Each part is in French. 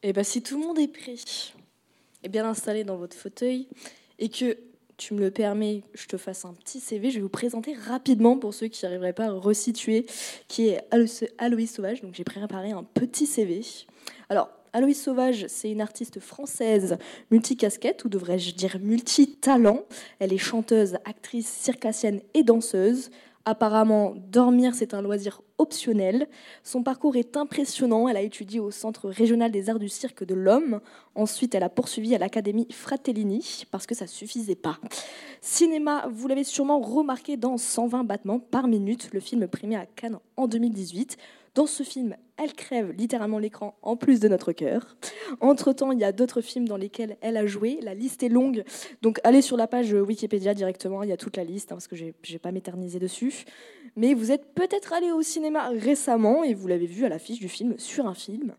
Et bien, si tout le monde est prêt et bien installé dans votre fauteuil et que tu me le permets, je te fasse un petit CV, je vais vous présenter rapidement pour ceux qui n'arriveraient pas à resituer qui est Aloïse Sauvage. Donc j'ai préparé un petit CV. Alors, Aloïse Sauvage, c'est une artiste française multicasquette, ou devrais-je dire multitalent. Elle est chanteuse, actrice, circassienne et danseuse. Apparemment, dormir, c'est un loisir optionnel. Son parcours est impressionnant. Elle a étudié au Centre régional des arts du cirque de l'Homme. Ensuite, elle a poursuivi à l'Académie Fratellini, parce que ça ne suffisait pas. Cinéma, vous l'avez sûrement remarqué dans 120 battements par minute, le film primé à Cannes en 2018. Dans ce film, elle crève littéralement l'écran en plus de notre cœur. Entre-temps, il y a d'autres films dans lesquels elle a joué. La liste est longue, donc allez sur la page Wikipédia directement, il y a toute la liste, parce que je vais pas m'éterniser dessus. Mais vous êtes peut-être allé au cinéma récemment et vous l'avez vu à l'affiche du film sur un film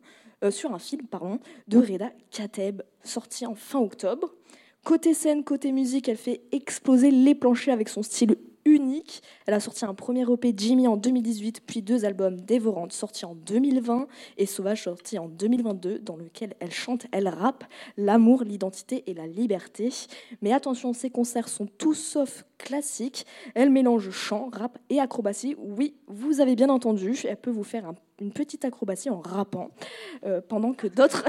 de Reda Kateb, sorti en fin octobre. Côté scène, côté musique, elle fait exploser les planchers avec son style unique. Elle a sorti un premier EP Jimmy en 2018, puis 2 albums Dévorante sortis en 2020 et Sauvage sorti en 2022, dans lequel elle chante, elle rappe l'amour, l'identité et la liberté. Mais attention, ses concerts sont tout sauf classiques. Elle mélange chant, rap et acrobatie. Oui, vous avez bien entendu, elle peut vous faire une petite acrobatie en rappant, pendant que d'autres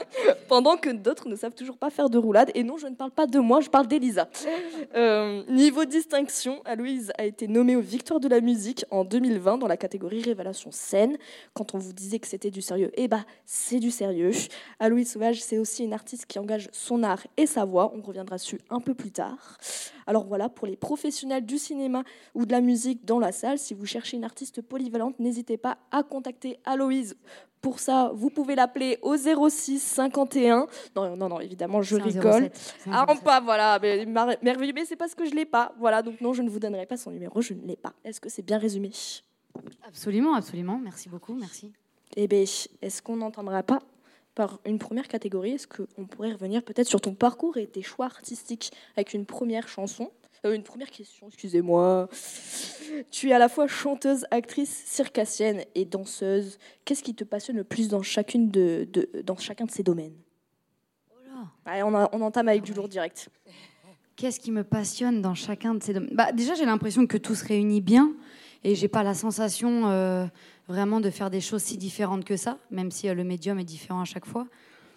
ne savent toujours pas faire de roulade. Et non, je ne parle pas de moi, je parle d'Elisa. Niveau distinction, Aloïse a été nommée aux Victoires de la musique en 2020 dans la catégorie Révélation scène. Quand on vous disait que c'était du sérieux, c'est du sérieux. Aloïse Sauvage, c'est aussi une artiste qui engage son art et sa voix. On reviendra dessus un peu plus tard. Alors voilà, pour les professionnels du cinéma ou de la musique dans la salle, si vous cherchez une artiste polyvalente, n'hésitez pas à contacter Aloïse. Pour ça, vous pouvez l'appeler au 06 51. Non, évidemment, je rigole. Pas, voilà, mais merveilleux, mais c'est parce que je l'ai pas. Voilà, donc non, je ne vous donnerai pas son numéro, je ne l'ai pas. Est-ce que c'est bien résumé ? Absolument. Merci beaucoup, merci. Eh bien, est-ce qu'on n'entendra pas par une première catégorie ? Est-ce qu'on pourrait revenir peut-être sur ton parcours et tes choix artistiques avec une première chanson ? Une première question, excusez-moi. Tu es à la fois chanteuse, actrice, circassienne et danseuse. Qu'est-ce qui te passionne le plus dans chacun de ces domaines ? Allez, on entame avec du lourd direct. Qu'est-ce qui me passionne dans chacun de ces domaines ? Déjà, j'ai l'impression que tout se réunit bien et j'ai pas la sensation vraiment de faire des choses si différentes que ça, même si le médium est différent à chaque fois.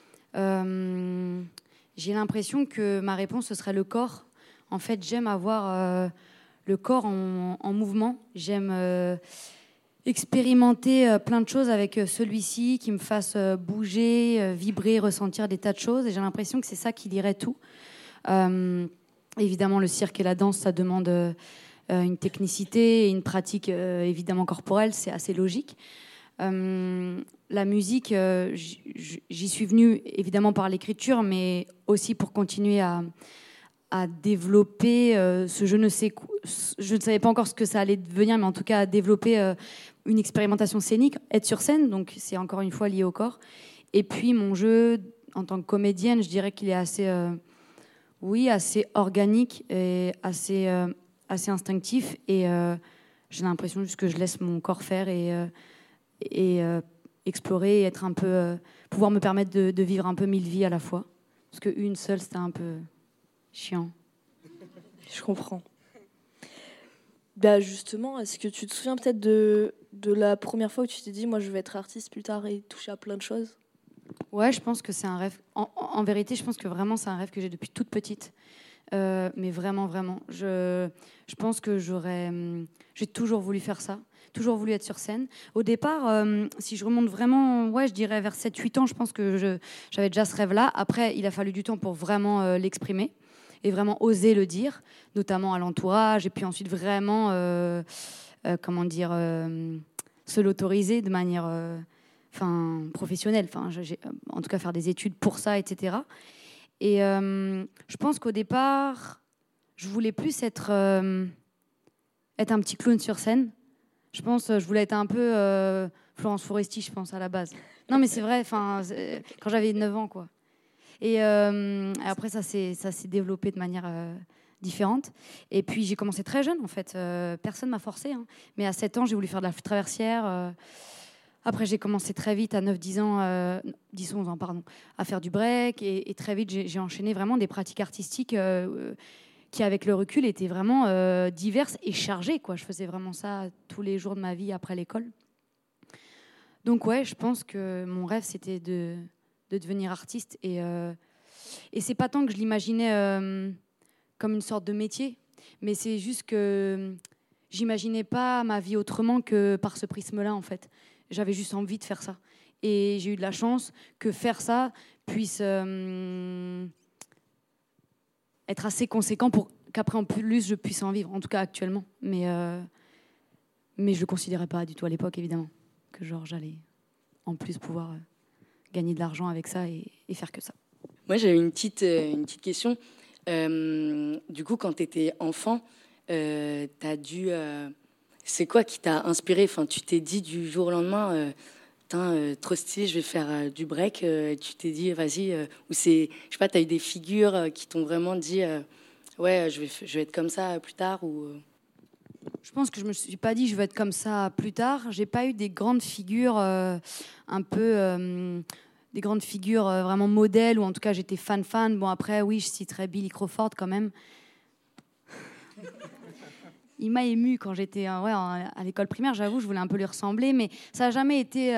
J'ai l'impression que ma réponse, ce serait le corps. En fait, j'aime avoir le corps en mouvement. J'aime expérimenter plein de choses avec celui-ci, qui me fasse bouger, vibrer, ressentir des tas de choses. Et j'ai l'impression que c'est ça qui dirait tout. Évidemment, le cirque et la danse, ça demande une technicité et une pratique évidemment corporelle. C'est assez logique. La musique, j'y suis venue évidemment par l'écriture, mais aussi pour continuer à développer je ne savais pas encore ce que ça allait devenir, mais en tout cas à développer une expérimentation scénique, être sur scène, donc c'est encore une fois lié au corps. Et puis mon jeu en tant que comédienne, je dirais qu'il est assez organique et assez instinctif, et j'ai l'impression juste que je laisse mon corps faire et explorer et être un peu pouvoir me permettre de vivre un peu 1000 vies à la fois, parce qu'une seule c'était un peu chiant. Je comprends. Justement, est-ce que tu te souviens peut-être de la première fois où tu t'es dit, moi je vais être artiste plus tard et toucher à plein de choses ? Ouais, je pense que c'est un rêve. En vérité, je pense que vraiment c'est un rêve que j'ai depuis toute petite. Mais vraiment. Je pense que j'ai toujours voulu faire ça, toujours voulu être sur scène. Au départ, si je remonte vraiment, je dirais vers 7-8 ans, je pense que j'avais déjà ce rêve-là. Après, il a fallu du temps pour vraiment l'exprimer et vraiment oser le dire, notamment à l'entourage, et puis ensuite vraiment, se l'autoriser de manière professionnelle. En tout cas, faire des études pour ça, etc. Et je pense qu'au départ, je voulais plus être un petit clown sur scène. Je voulais être un peu Florence Foresti, je pense, à la base. Non, mais c'est vrai, quand j'avais 9 ans, quoi. Et après, ça s'est développé de manière différente. Et puis, j'ai commencé très jeune, en fait. Personne ne m'a forcée. Hein. Mais à 7 ans, j'ai voulu faire de la traversière. Après, j'ai commencé très vite, à 9-10 ans, 10-11 ans, pardon, à faire du break. Et très vite, j'ai enchaîné vraiment des pratiques artistiques qui, avec le recul, étaient vraiment diverses et chargées, quoi. Je faisais vraiment ça tous les jours de ma vie après l'école. Donc ouais, je pense que mon rêve, c'était de devenir artiste. Et c'est pas tant que je l'imaginais comme une sorte de métier, mais c'est juste que j'imaginais pas ma vie autrement que par ce prisme-là, en fait. J'avais juste envie de faire ça. Et j'ai eu de la chance que faire ça puisse être assez conséquent pour qu'après, en plus, je puisse en vivre, en tout cas actuellement. Mais je ne le considérais pas du tout à l'époque, évidemment, que genre j'allais en plus pouvoir gagner de l'argent avec ça et faire que ça. Moi, j'avais une petite question. Du coup, quand tu étais enfant, t'as dû... c'est quoi qui t'a inspiré? Enfin, tu t'es dit du jour au lendemain, trop stylé, je vais faire du break. Tu t'es dit, vas-y. Ou c'est, je sais pas, t'as eu des figures qui t'ont vraiment dit, ouais, je vais être comme ça plus tard ou... Je pense que je me suis pas dit je vais être comme ça plus tard. J'ai pas eu des grandes figures un peu des grandes figures vraiment modèles, ou en tout cas j'étais fan. Bon après oui, je citerai Billy Crawford quand même. Il m'a émue quand j'étais à l'école primaire, j'avoue, je voulais un peu lui ressembler, mais ça n'a jamais été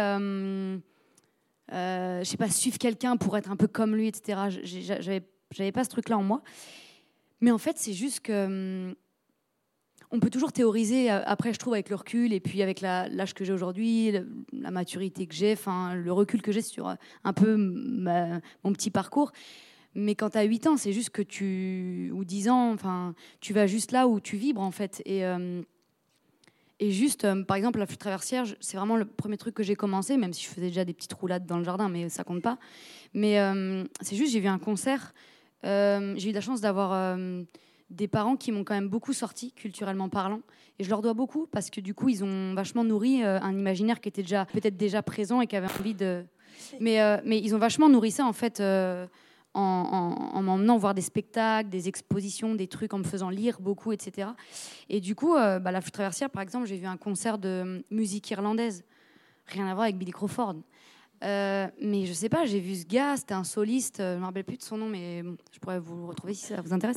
je sais pas, suivre quelqu'un pour être un peu comme lui, etc. J'avais pas ce truc-là en moi. Mais en fait, c'est juste que on peut toujours théoriser, après je trouve avec le recul et puis avec l'âge que j'ai aujourd'hui, la maturité que j'ai, le recul que j'ai sur un peu mon petit parcours. Mais quand tu as 8 ans, c'est juste que ou 10 ans, tu vas juste là où tu vibres en fait. Et juste, par exemple, la flûte traversière, c'est vraiment le premier truc que j'ai commencé, même si je faisais déjà des petites roulades dans le jardin, mais ça compte pas. Mais c'est juste, j'ai vu un concert, j'ai eu la chance d'avoir... des parents qui m'ont quand même beaucoup sorti, culturellement parlant. Et je leur dois beaucoup, parce que du coup, ils ont vachement nourri un imaginaire qui était peut-être déjà présent et qui avait envie de... Mais ils ont vachement nourri ça, en fait, en m'emmenant voir des spectacles, des expositions, des trucs, en me faisant lire beaucoup, etc. Et du coup, la flûte traversière, par exemple, j'ai vu un concert de musique irlandaise. Rien à voir avec Billy Crawford. Mais je sais pas, j'ai vu ce gars, c'était un soliste, je me rappelle plus de son nom, mais je pourrais vous le retrouver si ça vous intéresse.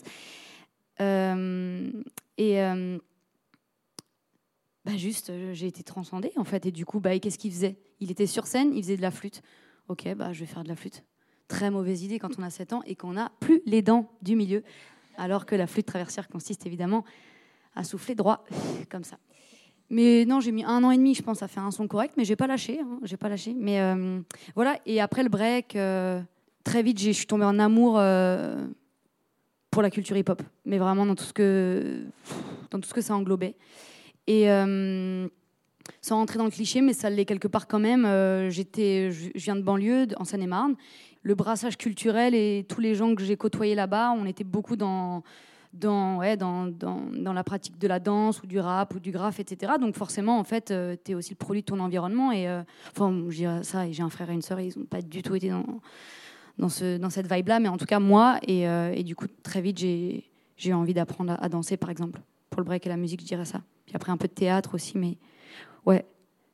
Juste j'ai été transcendée en fait, et du coup qu'est-ce qu'il faisait? Il était sur scène, il faisait de la flûte. Ok, je vais faire de la flûte. Très mauvaise idée quand on a 7 ans et qu'on n'a plus les dents du milieu, alors que la flûte traversière consiste évidemment à souffler droit comme ça. Mais non, j'ai mis 1 an et demi, je pense, à faire un son correct, mais j'ai pas lâché. Mais voilà. Et après le break, très vite je suis tombée en amour pour la culture hip-hop, mais vraiment dans tout ce que ça englobait. Et sans rentrer dans le cliché, mais ça l'est quelque part quand même, je viens de banlieue, en Seine-et-Marne. Le brassage culturel et tous les gens que j'ai côtoyés là-bas, on était beaucoup dans la pratique de la danse ou du rap ou du graphe, etc. Donc forcément, en fait, tu es aussi le produit de ton environnement. Et je dirais ça, et j'ai un frère et une sœur, ils n'ont pas du tout été dans cette vibe-là, mais en tout cas moi, et du coup très vite j'ai eu envie d'apprendre à danser, par exemple. Pour le break et la musique, je dirais ça. Puis après un peu de théâtre aussi, mais ouais,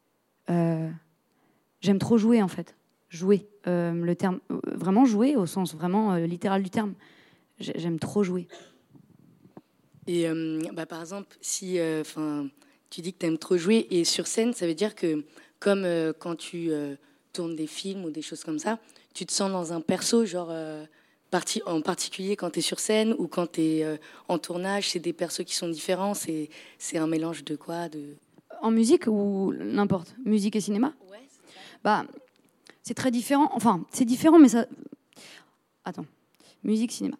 j'aime trop jouer en fait. Jouer, le terme, vraiment jouer au sens vraiment littéral du terme. J'aime trop jouer. Et par exemple, si tu dis que tu aimes trop jouer, et sur scène, ça veut dire que comme quand tu tournes des films ou des choses comme ça, tu te sens dans un perso, genre en particulier quand tu es sur scène ou quand tu es en tournage, c'est des persos qui sont différents, c'est un mélange de quoi En musique ou n'importe? Musique et cinéma? Ouais, c'est ça. C'est très différent. Enfin, c'est différent, mais ça... Attends. Musique, cinéma.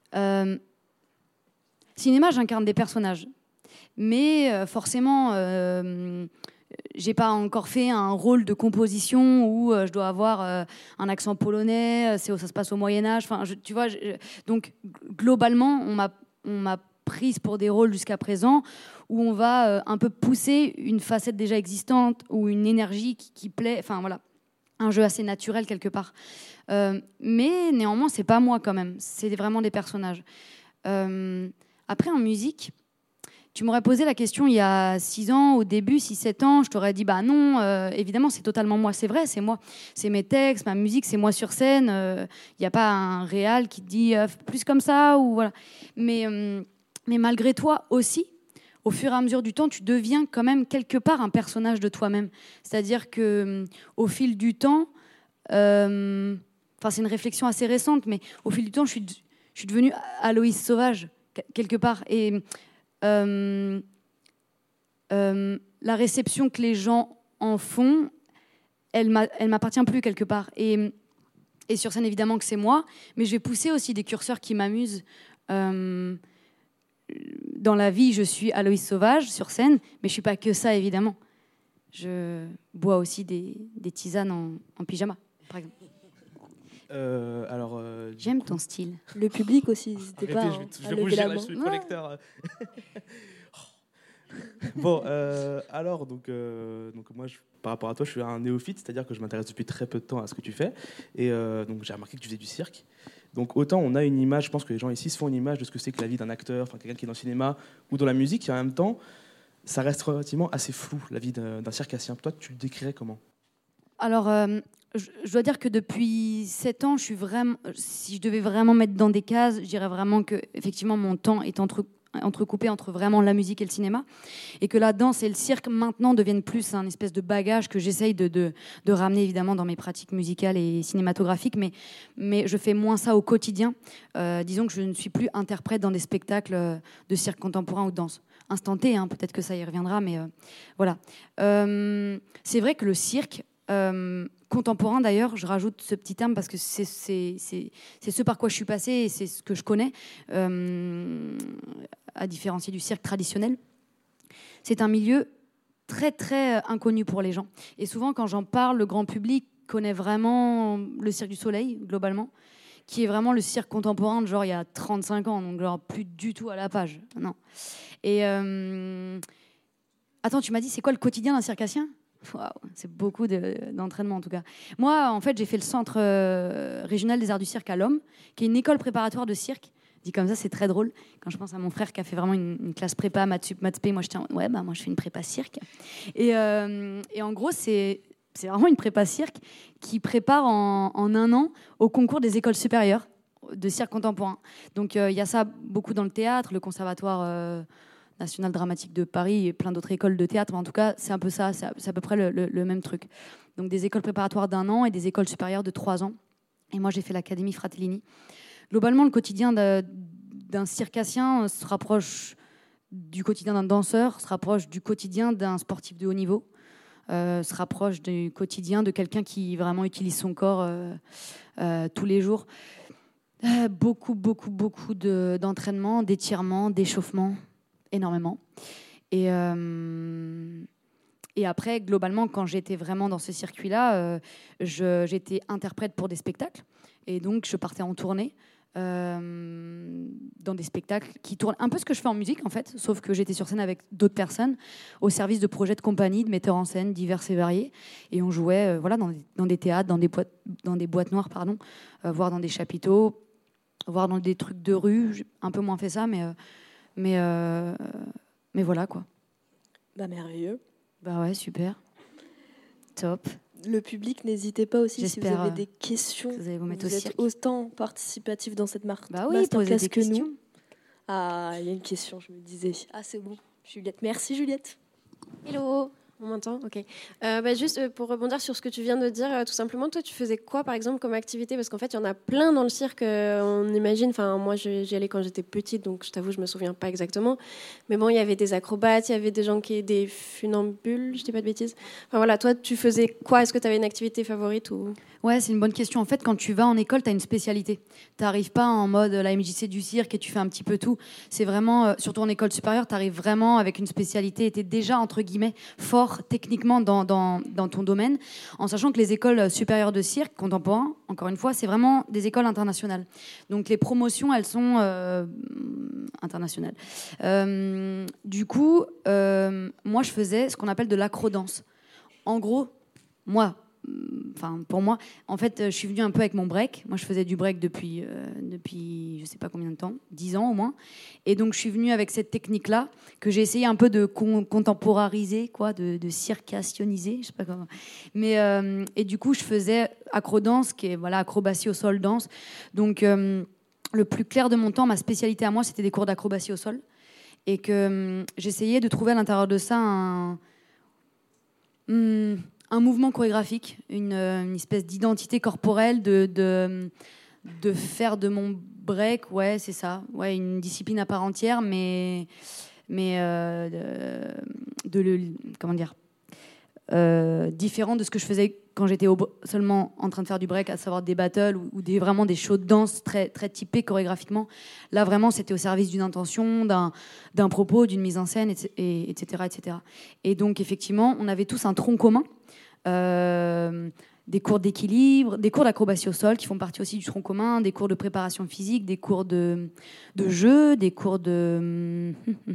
Cinéma, j'incarne des personnages. Mais forcément... j'ai pas encore fait un rôle de composition où je dois avoir un accent polonais, ça se passe au Moyen-Âge. Tu vois, donc globalement, on m'a prise pour des rôles jusqu'à présent où on va un peu pousser une facette déjà existante ou une énergie qui plaît. Enfin voilà, un jeu assez naturel quelque part. Mais néanmoins, c'est pas moi quand même. C'est vraiment des personnages. Après, en musique, Tu m'aurais posé la question il y a 6 ans, au début, 6-7 ans, je t'aurais dit bah non, évidemment, c'est totalement moi, c'est vrai, c'est moi. C'est mes textes, ma musique, c'est moi sur scène. Il n'y a pas un réal qui te dit plus comme ça, ou voilà. Mais malgré toi aussi, au fur et à mesure du temps, tu deviens quand même quelque part un personnage de toi-même. C'est-à-dire que au fil du temps, c'est une réflexion assez récente, mais au fil du temps, je suis devenue Aloïs Sauvage, quelque part. Et la réception que les gens en font, elle m'appartient plus quelque part. Et sur scène, évidemment que c'est moi, mais je vais pousser aussi des curseurs qui m'amusent. Dans la vie, je suis Aloïs Sauvage sur scène, mais je suis pas que ça, évidemment. Je bois aussi des tisanes en pyjama, par exemple. J'aime ton style. Le public aussi, n'hésitez pas je vais rougir, là, je suis le collecteur. Bon, alors, donc moi, par rapport à toi, je suis un néophyte, c'est-à-dire que je m'intéresse depuis très peu de temps à ce que tu fais. Et donc, j'ai remarqué que tu faisais du cirque. Donc, autant on a une image, je pense que les gens ici se font une image de ce que c'est que la vie d'un acteur, enfin quelqu'un qui est dans le cinéma ou dans la musique, et en même temps, ça reste relativement assez flou, la vie d'un circassien. Toi, tu le décrirais comment ? Alors, je dois dire que depuis 7 ans, si je devais vraiment mettre dans des cases, je dirais vraiment que effectivement mon temps est entrecoupé entre vraiment la musique et le cinéma, et que la danse et le cirque maintenant deviennent plus un espèce de bagage que j'essaye de ramener évidemment dans mes pratiques musicales et cinématographiques, mais je fais moins ça au quotidien. Disons que je ne suis plus interprète dans des spectacles de cirque contemporain ou de danse. Instant T, hein, peut-être que ça y reviendra, mais voilà. C'est vrai que le cirque contemporain, d'ailleurs, je rajoute ce petit terme parce que c'est ce par quoi je suis passée et c'est ce que je connais, à différencier du cirque traditionnel. C'est un milieu très, très inconnu pour les gens. Et souvent, quand j'en parle, le grand public connaît vraiment le Cirque du Soleil, globalement, qui est vraiment le cirque contemporain de genre il y a 35 ans, donc genre plus du tout à la page. Non. Et attends, tu m'as dit, c'est quoi le quotidien d'un circassien ? Waouh, c'est beaucoup d'entraînement en tout cas. Moi, en fait, j'ai fait le centre régional des arts du cirque à l'Homme, qui est une école préparatoire de cirque. Dit comme ça, c'est très drôle. Quand je pense à mon frère qui a fait vraiment une classe prépa, maths sup, maths spé, moi je fais une prépa cirque. Et en gros, c'est vraiment une prépa cirque qui prépare en 1 an au concours des écoles supérieures de cirque contemporain. Donc il y a ça beaucoup dans le théâtre, le conservatoire National Dramatique de Paris et plein d'autres écoles de théâtre. Mais en tout cas, c'est un peu ça, c'est à peu près le même truc. Donc des écoles préparatoires d'1 an et des écoles supérieures de 3 ans. Et moi, j'ai fait l'Académie Fratellini. Globalement, le quotidien d'un circassien se rapproche du quotidien d'un danseur, se rapproche du quotidien d'un sportif de haut niveau, se rapproche du quotidien de quelqu'un qui vraiment utilise son corps tous les jours. Beaucoup d'entraînement, d'étirement, d'échauffement, énormément. Et après, globalement, quand j'étais vraiment dans ce circuit-là, j'étais interprète pour des spectacles. Et donc, je partais en tournée dans des spectacles qui tournent un peu ce que je fais en musique, en fait, sauf que j'étais sur scène avec d'autres personnes, au service de projets de compagnie, de metteurs en scène divers et variés. Et on jouait dans des théâtres, dans des boîtes noires, voire dans des chapiteaux, voire dans des trucs de rue. J'ai un peu moins fait ça, mais voilà, quoi. Bah, merveilleux. Bah ouais, super. Top. Le public, n'hésitez pas aussi si vous J'espère avez des questions. vous allez vous mettre au êtes cirque. autant participatif dans cette marque. Bah oui, posez des que questions. nous. Ah, il y a une question, je me disais. Ah, c'est bon. Juliette. Merci, Juliette. Hello, on m'entend ? Ok. Juste pour rebondir sur ce que tu viens de dire, tout simplement, toi, tu faisais quoi, par exemple, comme activité ? Parce qu'en fait, il y en a plein dans le cirque, on imagine. Enfin, moi, j'y allais quand j'étais petite, donc je t'avoue, je me souviens pas exactement. Mais bon, il y avait des acrobates, il y avait des funambules, je dis pas de bêtises. Enfin voilà, toi, tu faisais quoi ? Est-ce que tu avais une activité favorite ou... Ouais, c'est une bonne question. En fait, quand tu vas en école, tu as une spécialité. Tu n'arrives pas en mode la MJC du cirque et tu fais un petit peu tout. C'est vraiment, surtout en école supérieure, tu arrives vraiment avec une spécialité et tu es déjà, entre guillemets, fort techniquement dans ton domaine, en sachant que les écoles supérieures de cirque contemporain, encore une fois, c'est vraiment des écoles internationales. Donc les promotions, elles sont internationales. Du coup, moi, je faisais ce qu'on appelle de l'acrodance. En gros, moi, enfin pour moi, en fait, je suis venue un peu avec mon break. Moi, je faisais du break depuis je sais pas combien de temps, 10 ans au moins. Et donc, je suis venue avec cette technique-là que j'ai essayé un peu de contemporariser, quoi, de circassioniser, je sais pas comment. Mais et du coup, je faisais acrodance, qui est voilà acrobatie au sol, danse. Donc, le plus clair de mon temps, ma spécialité à moi, c'était des cours d'acrobatie au sol, et que j'essayais de trouver à l'intérieur de ça un mouvement chorégraphique, une espèce d'identité corporelle, de faire de mon break, ouais, c'est ça, ouais, une discipline à part entière, mais comment dire, différent de ce que je faisais quand j'étais seulement en train de faire du break, à savoir des battles ou vraiment des shows de danse très, très typés chorégraphiquement. Là, vraiment, c'était au service d'une intention, d'un propos, d'une mise en scène, etc., etc. Et donc, effectivement, on avait tous un tronc commun. Des cours d'équilibre, des cours d'acrobatie au sol qui font partie aussi du tronc commun, des cours de préparation physique, des cours de jeu, des cours de...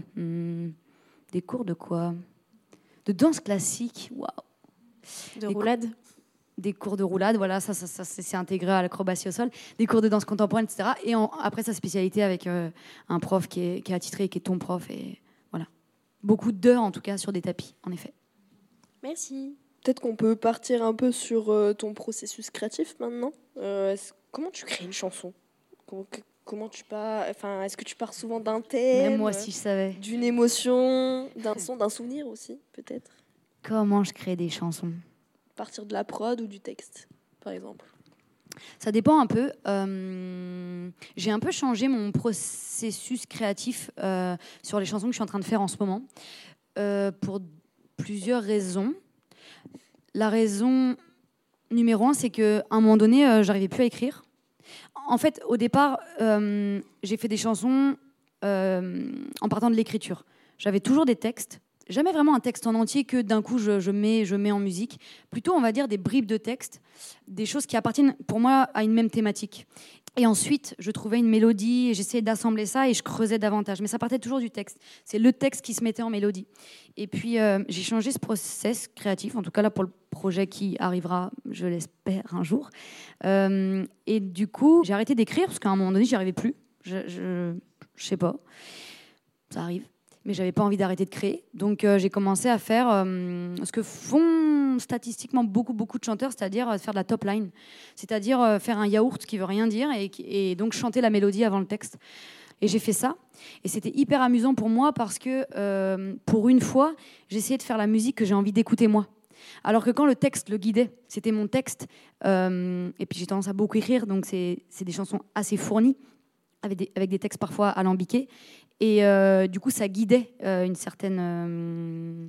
des cours de quoi ? De danse classique, waouh. De roulade. Des cours de roulade, voilà, ça c'est intégré à l'acrobatie au sol, des cours de danse contemporaine, etc. Et après sa spécialité avec un prof qui est attitré, qui est ton prof, et voilà. Beaucoup d'heures en tout cas sur des tapis, en effet. Merci. Peut-être qu'on peut partir un peu sur ton processus créatif maintenant. Comment tu crées une chanson ? Comment tu pars ? Enfin, est-ce que tu pars souvent d'un thème ? Même moi, si je savais. D'une émotion, d'un son, d'un souvenir aussi, peut-être. Comment je crée des chansons ? Partir de la prod ou du texte, par exemple. Ça dépend un peu. J'ai un peu changé mon processus créatif sur les chansons que je suis en train de faire en ce moment, pour plusieurs raisons. La raison numéro 1, c'est qu'à un moment donné, j'arrivais plus à écrire. En fait, au départ, j'ai fait des chansons en partant de l'écriture. J'avais toujours des textes, jamais vraiment un texte en entier que d'un coup je mets en musique. Plutôt, on va dire, des bribes de texte, des choses qui appartiennent pour moi à une même thématique. Et ensuite, je trouvais une mélodie, et j'essayais d'assembler ça et je creusais davantage. Mais ça partait toujours du texte. C'est le texte qui se mettait en mélodie. Et puis, j'ai changé ce process créatif, en tout cas là pour le projet qui arrivera, je l'espère, un jour. Et du coup, j'ai arrêté d'écrire parce qu'à un moment donné, j'y arrivais plus. Je sais pas. Ça arrive. Mais j'avais pas envie d'arrêter de créer. Donc j'ai commencé à faire ce que font statistiquement beaucoup de chanteurs, c'est-à-dire faire de la top line, c'est-à-dire faire un yaourt qui veut rien dire et donc chanter la mélodie avant le texte. Et j'ai fait ça. Et c'était hyper amusant pour moi parce que pour une fois, j'essayais de faire la musique que j'ai envie d'écouter moi. Alors que quand le texte le guidait, c'était mon texte. Et puis j'ai tendance à beaucoup écrire, donc c'est des chansons assez fournies, avec des textes parfois alambiqués. Et du coup, ça guidait une certaine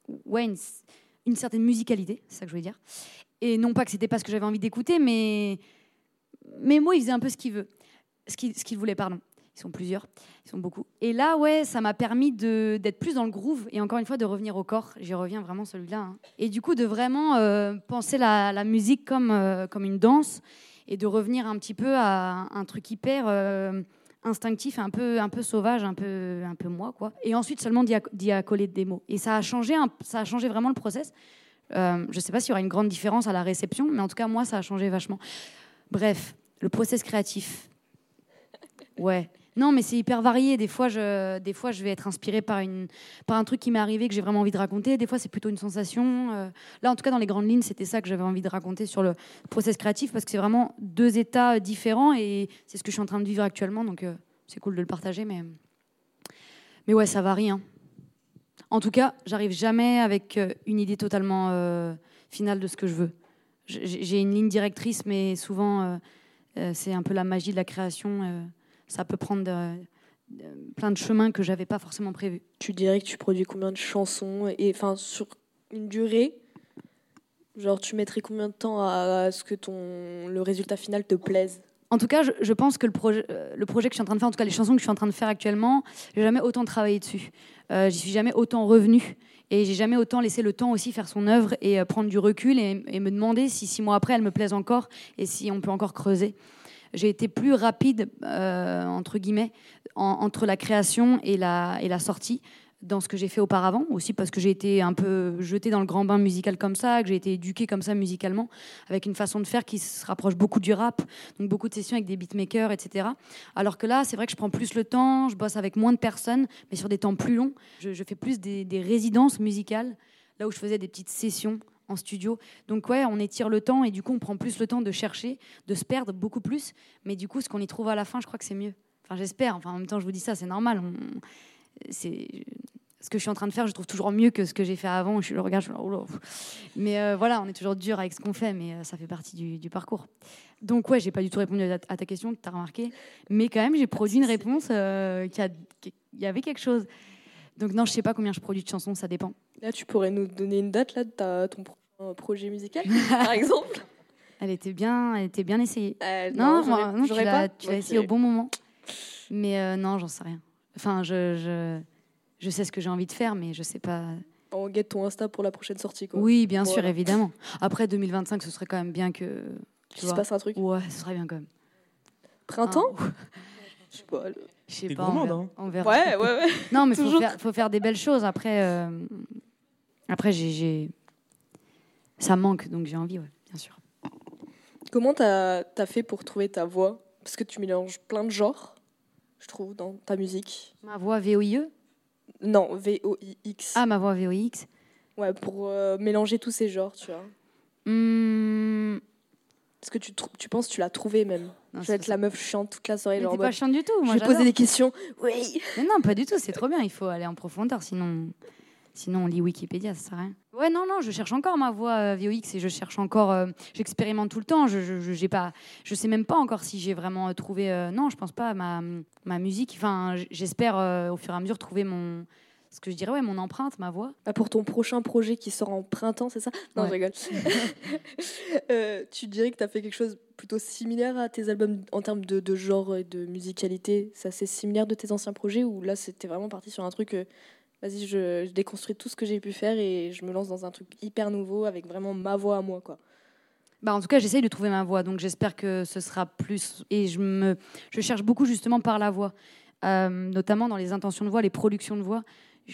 musicalité, c'est ça que je voulais dire. Et non pas que c'était pas ce que j'avais envie d'écouter, mais moi, il faisait un peu ce qu'il veut, ce qu'il voulait, pardon. Ils sont plusieurs, ils sont beaucoup. Et là, ouais, ça m'a permis d'être plus dans le groove et encore une fois de revenir au corps. J'y reviens vraiment celui-là. Hein. Et du coup, de vraiment penser la musique comme une danse et de revenir un petit peu à un truc hyper instinctif, un peu sauvage, un peu moi, quoi. Et ensuite seulement d'y accoler des mots. Et ça a changé vraiment le process. Je sais pas s'il y aura une grande différence à la réception, mais en tout cas, moi, ça a changé vachement. Bref, le process créatif. Ouais. Non, mais c'est hyper varié. Des fois, je vais être inspirée par un truc qui m'est arrivé que j'ai vraiment envie de raconter. Des fois, c'est plutôt une sensation. Là, en tout cas, dans les grandes lignes, c'était ça que j'avais envie de raconter sur le process créatif parce que c'est vraiment deux états différents et c'est ce que je suis en train de vivre actuellement. Donc, c'est cool de le partager. Mais ouais, ça varie. Hein. En tout cas, j'arrive jamais avec une idée totalement finale de ce que je veux. J'ai une ligne directrice, mais souvent, c'est un peu la magie de la création. Ça peut prendre plein de chemins que j'avais pas forcément prévus. Tu dirais que tu produis combien de chansons et enfin sur une durée, genre tu mettrais combien de temps à ce que le résultat final te plaise? En tout cas, je pense que le projet que je suis en train de faire, en tout cas les chansons que je suis en train de faire actuellement, j'ai jamais autant travaillé dessus. J'y suis jamais autant revenue et j'ai jamais autant laissé le temps aussi faire son œuvre et prendre du recul et me demander si 6 mois après elle me plaise encore et si on peut encore creuser. J'ai été plus rapide, entre guillemets, entre la création et la sortie dans ce que j'ai fait auparavant, aussi parce que j'ai été un peu jetée dans le grand bain musical comme ça, que j'ai été éduquée comme ça musicalement, avec une façon de faire qui se rapproche beaucoup du rap, donc beaucoup de sessions avec des beatmakers, etc. Alors que là, c'est vrai que je prends plus le temps, je bosse avec moins de personnes, mais sur des temps plus longs. Je fais plus des résidences musicales, là où je faisais des petites sessions en studio. Donc ouais, on étire le temps et du coup, on prend plus le temps de chercher, de se perdre beaucoup plus. Mais du coup, ce qu'on y trouve à la fin, je crois que c'est mieux. Enfin, j'espère. Enfin, en même temps, je vous dis ça, c'est normal. Ce que je suis en train de faire, je trouve toujours mieux que ce que j'ai fait avant. Je le regarde, je suis là, oh là. Mais voilà, on est toujours dur avec ce qu'on fait, mais ça fait partie du parcours. Donc ouais, j'ai pas du tout répondu à ta question, tu as remarqué. Mais quand même, j'ai produit une réponse il y avait quelque chose. Donc non, je sais pas combien je produis de chansons, ça dépend. Là, tu pourrais nous donner une date là, de ton projet musical, par exemple. Elle était bien essayée. Non, non, j'aurais pas. Tu l'as essayé au bon moment. Mais non, j'en sais rien. Enfin, je sais ce que j'ai envie de faire, mais je sais pas. On guette ton Insta pour la prochaine sortie, quoi. Oui, bien sûr, évidemment. Après 2025, ce serait quand même bien que... Qu'il se passe un truc. Ouais, ce serait bien quand même. Printemps Je sais pas. Je sais T'es pas, gourmande, on verra. Ouais. Non, mais faut faire des belles choses. Après, ça manque, donc j'ai envie, ouais, bien sûr. Comment t'as fait pour trouver ta voix? Parce que tu mélanges plein de genres, je trouve, dans ta musique. Ma voix VOIE? Non, VOIX. Ah, ma voix VOIX. Ouais, pour mélanger tous ces genres, tu vois. Est-ce que tu penses que tu l'as trouvé même? Non, je vais être la meuf chiante toute la soirée. Mais genre t'es en mode, pas chiante du tout. Moi, je vais poser des questions. Oui. Mais non, pas du tout. C'est trop bien. Il faut aller en profondeur. Sinon on lit Wikipédia, ça sert à rien. Ouais, non, je cherche encore ma voix VOX et je cherche encore. J'expérimente tout le temps. Je sais même pas encore si j'ai vraiment trouvé. Non, je pense pas ma musique. Enfin, j'espère au fur et à mesure trouver ce que je dirais, mon empreinte, ma voix. Pour ton prochain projet qui sort en printemps, c'est ça? Non, Ouais. je rigole. Tu dirais que tu as fait quelque chose plutôt similaire à tes albums en termes de genre et de musicalité? C'est assez similaire de tes anciens projets ou là, c'était vraiment parti sur un truc... vas-y, je déconstruis tout ce que j'ai pu faire et je me lance dans un truc hyper nouveau avec vraiment ma voix à moi, quoi. En tout cas, j'essaye de trouver ma voix, donc j'espère que ce sera plus... Et je cherche beaucoup justement par la voix, notamment dans les intentions de voix, les productions de voix.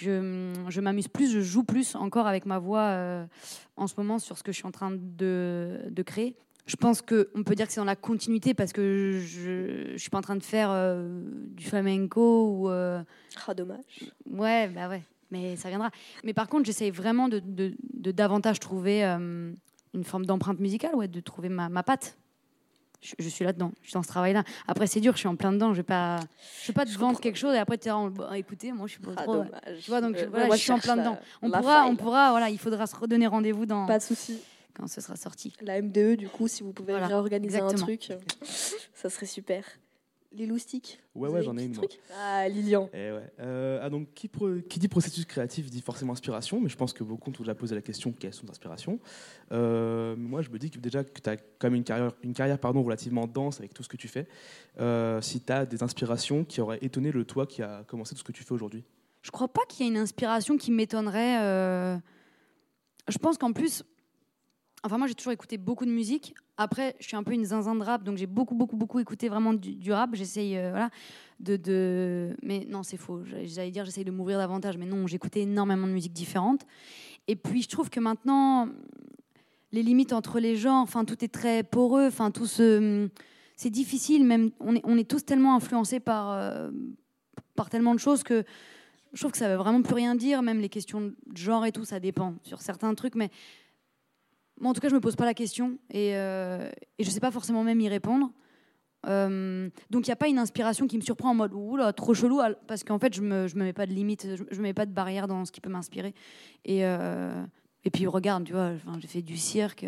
Je m'amuse plus, je joue plus encore avec ma voix en ce moment sur ce que je suis en train de créer. Je pense qu'on peut dire que c'est dans la continuité parce que je suis pas en train de faire du flamenco ou... Dommage. Ouais, mais ça viendra. Mais par contre, j'essaye vraiment de davantage trouver une forme d'empreinte musicale, de trouver ma patte. Je suis là-dedans, je suis dans ce travail-là. Après, c'est dur, je suis en plein dedans. Je vais pas te vendre quelque chose et après, tu diras, écoutez, moi, je suis pas trop... Dommage. Tu vois, donc Moi, je suis en plein dedans. On pourra, il faudra se redonner rendez-vous Pas de souci. quand ce sera sorti. La MDE, du coup, si vous pouvez réorganiser un truc, ça serait super. Les loustiques. Ouais, j'en ai une. Lilian. Donc, qui dit processus créatif dit forcément inspiration, mais je pense que beaucoup ont déjà posé la question quelles sont les inspirations. Moi, je me dis que déjà que tu as quand même une carrière relativement dense avec tout ce que tu fais. Si tu as des inspirations qui auraient étonné le toi qui a commencé tout ce que tu fais aujourd'hui. Je crois pas qu'il y ait une inspiration qui m'étonnerait. Je pense qu'en plus, moi j'ai toujours écouté beaucoup de musique. Après, je suis un peu une zinzin de rap, donc j'ai beaucoup écouté vraiment du rap. J'essaye, mais non, c'est faux. J'allais dire, j'essaye de m'ouvrir davantage, mais non, j'écoutais énormément de musique différente. Et puis, je trouve que maintenant, les limites entre les genres, tout est très poreux. C'est difficile. Même, on est tous tellement influencés par tellement de choses que je trouve que ça veut vraiment plus rien dire. Même les questions de genre et tout, ça dépend sur certains trucs, mais moi, en tout cas, je me pose pas la question et je sais pas forcément même y répondre. Donc, il n'y a pas une inspiration qui me surprend en mode oula, trop chelou, parce qu'en fait, je me mets pas de limite, je me mets pas de barrière dans ce qui peut m'inspirer. Et puis, regarde, tu vois, j'ai fait du cirque,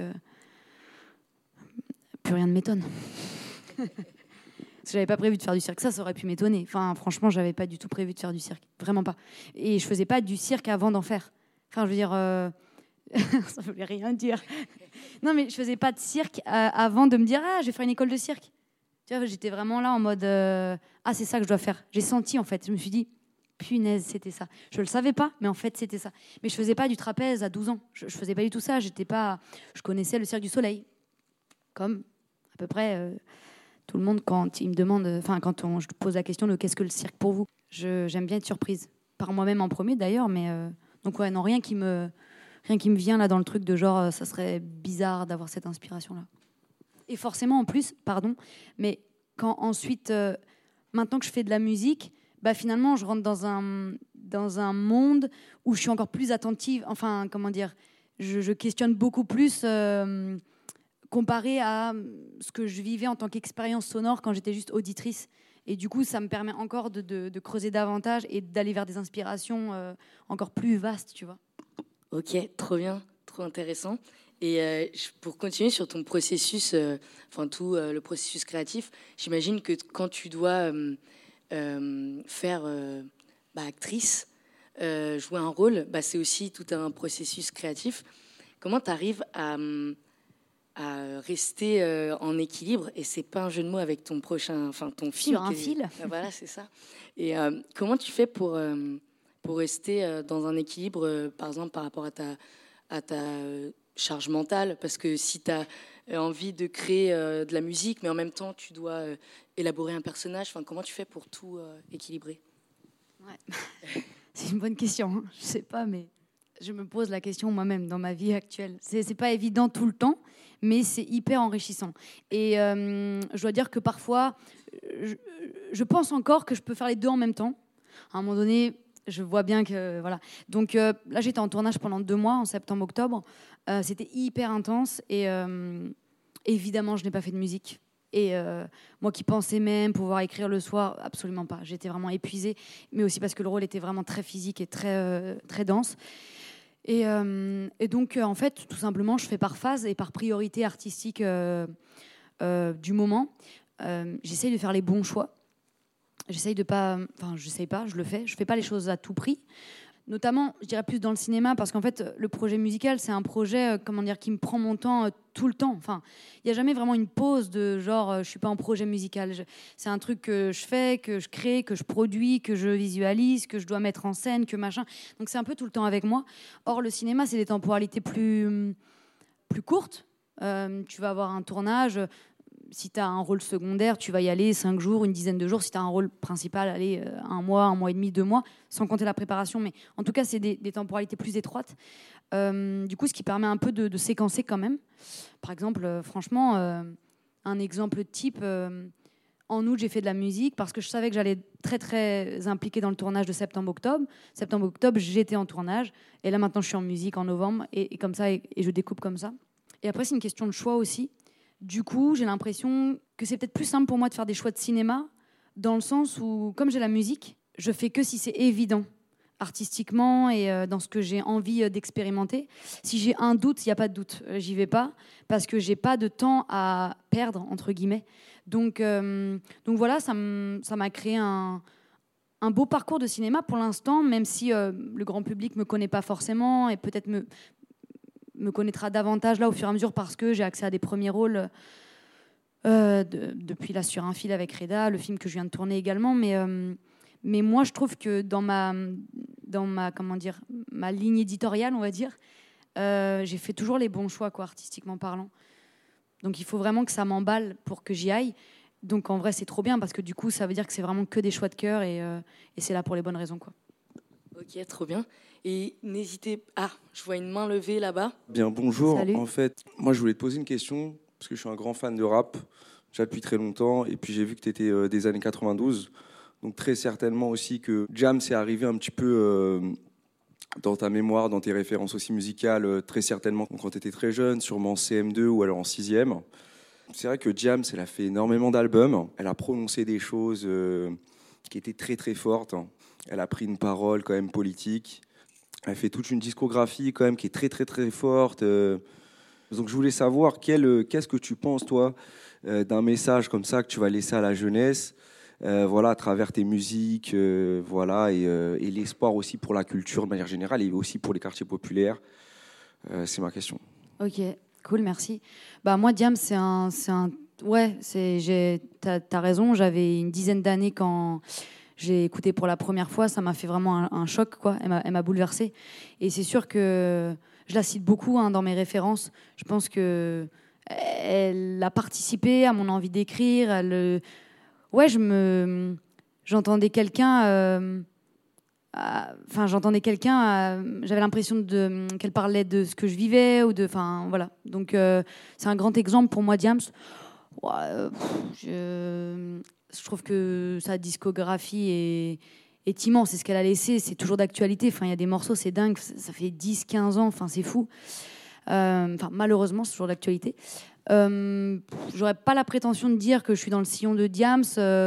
plus rien ne m'étonne. J'avais pas prévu de faire du cirque, ça aurait pu m'étonner. Franchement, j'avais pas du tout prévu de faire du cirque, vraiment pas. Et je faisais pas du cirque avant d'en faire. Je veux dire. Ça voulait rien dire. Non, mais je faisais pas de cirque avant de me dire je vais faire une école de cirque. Tu vois, j'étais vraiment là en mode c'est ça que je dois faire. J'ai senti en fait, je me suis dit punaise, c'était ça. Je le savais pas, mais en fait c'était ça. Mais je faisais pas du trapèze à 12 ans. Je faisais pas du tout ça. Je connaissais le Cirque du Soleil, comme à peu près tout le monde quand il me demande, je pose la question de qu'est-ce que le cirque pour vous. J'aime bien être surprise par moi-même en premier d'ailleurs, mais donc ouais, non, rien qui me vient là dans le truc de genre ça serait bizarre d'avoir cette inspiration là. Et forcément en plus, pardon, mais quand ensuite maintenant que je fais de la musique, bah finalement je rentre dans un monde où je suis encore plus attentive, enfin comment dire, je questionne beaucoup plus comparé à ce que je vivais en tant qu'expérience sonore quand j'étais juste auditrice. Et du coup, ça me permet encore de creuser davantage et d'aller vers des inspirations encore plus vastes, tu vois. Ok, trop bien, trop intéressant. Et pour continuer sur ton processus, le processus créatif, j'imagine que quand tu dois faire actrice, jouer un rôle, c'est aussi tout un processus créatif. Comment tu arrives à rester en équilibre, et c'est pas un jeu de mots avec ton film sur un fil. Voilà, c'est ça. Et comment tu fais pour rester dans un équilibre, par exemple par rapport à ta charge mentale, parce que si tu as envie de créer de la musique, mais en même temps tu dois élaborer un personnage, comment tu fais pour tout équilibrer? Ouais. C'est une bonne question, hein. Je sais pas, mais je me pose la question moi-même dans ma vie actuelle. C'est pas évident tout le temps, mais c'est hyper enrichissant. Et je dois dire que parfois, je pense encore que je peux faire les deux en même temps. À un moment donné, je vois bien que... Voilà. Donc là, j'étais en tournage pendant 2 mois, en septembre-octobre. C'était hyper intense et évidemment, je n'ai pas fait de musique. Et moi qui pensais même pouvoir écrire le soir, absolument pas. J'étais vraiment épuisée, mais aussi parce que le rôle était vraiment très physique et très, très dense. Et donc, en fait, tout simplement, je fais par phase et par priorité artistique du moment. J'essaye de faire les bons choix. J'essaye de pas... Enfin, j'essaye pas, je le fais. Je fais pas les choses à tout prix. Notamment, je dirais plus dans le cinéma, parce qu'en fait, le projet musical, c'est un projet, qui me prend mon temps tout le temps. Enfin, il n'y a jamais vraiment une pause de genre, je suis pas en projet musical. C'est un truc que je fais, que je crée, que je produis, que je visualise, que je dois mettre en scène, que machin. Donc c'est un peu tout le temps avec moi. Or, le cinéma, c'est des temporalités plus courtes. Tu vas avoir un tournage. Si tu as un rôle secondaire, tu vas y aller 5 jours, une dizaine de jours. Si tu as un rôle principal, allez 1 mois, 1 mois et demi, 2 mois, sans compter la préparation. Mais en tout cas, c'est des temporalités plus étroites. Du coup, ce qui permet un peu de séquencer quand même. Par exemple, franchement, un exemple type, en août, j'ai fait de la musique parce que je savais que j'allais être très, très impliquée dans le tournage de septembre-octobre. Septembre-octobre, j'étais en tournage. Et là, maintenant, je suis en musique en novembre. Et comme ça, et je découpe comme ça. Et après, c'est une question de choix aussi. Du coup, j'ai l'impression que c'est peut-être plus simple pour moi de faire des choix de cinéma, dans le sens où, comme j'ai la musique, je fais que si c'est évident, artistiquement et dans ce que j'ai envie d'expérimenter. Si j'ai un doute, il n'y a pas de doute. J'y vais pas, parce que j'ai pas de temps à perdre, entre guillemets. Donc voilà, ça m'a créé un beau parcours de cinéma pour l'instant, même si le grand public me connaît pas forcément et peut-être me connaîtra davantage là au fur et à mesure parce que j'ai accès à des premiers rôles depuis là sur un fil avec Reda, le film que je viens de tourner également. Mais moi, je trouve que dans ma ma ligne éditoriale, on va dire, j'ai fait toujours les bons choix, quoi, artistiquement parlant. Donc il faut vraiment que ça m'emballe pour que j'y aille. Donc en vrai, c'est trop bien parce que du coup, ça veut dire que c'est vraiment que des choix de cœur et c'est là pour les bonnes raisons, quoi. Ok, trop bien. Et n'hésitez... Ah, je vois une main levée là-bas. Bien, bonjour. Salut. En fait, moi, je voulais te poser une question, parce que je suis un grand fan de rap, déjà depuis très longtemps, et puis j'ai vu que tu étais des années 92, donc très certainement aussi que Jam, c'est arrivé un petit peu dans ta mémoire, dans tes références aussi musicales, très certainement quand tu étais très jeune, sûrement en CM2 ou alors en 6e. C'est vrai que Jam, elle a fait énormément d'albums, elle a prononcé des choses qui étaient très très fortes, elle a pris une parole quand même politique. Elle fait toute une discographie quand même qui est très très très forte. Donc je voulais savoir qu'est-ce que tu penses toi d'un message comme ça que tu vas laisser à la jeunesse, voilà, à travers tes musiques, voilà, et l'espoir aussi pour la culture de manière générale et aussi pour les quartiers populaires. C'est ma question. Ok, cool, merci. Bah moi, Diam, ouais, t'as raison. J'avais une dizaine d'années quand j'ai écouté pour la première fois, ça m'a fait vraiment un choc, quoi. Elle m'a bouleversée. Et c'est sûr que je la cite beaucoup dans mes références. Je pense que elle a participé à mon envie d'écrire. Ouais, j'entendais quelqu'un Enfin, j'entendais quelqu'un, j'avais l'impression qu'elle parlait de ce que je vivais enfin voilà. Donc c'est un grand exemple pour moi, Diams. Ouais, je trouve que sa discographie est immense. C'est ce qu'elle a laissé, c'est toujours d'actualité. Enfin, il y a des morceaux, c'est dingue. Ça fait 10-15 ans. Enfin, c'est fou. Enfin, malheureusement, c'est toujours d'actualité. J'aurais pas la prétention de dire que je suis dans le sillon de Diams.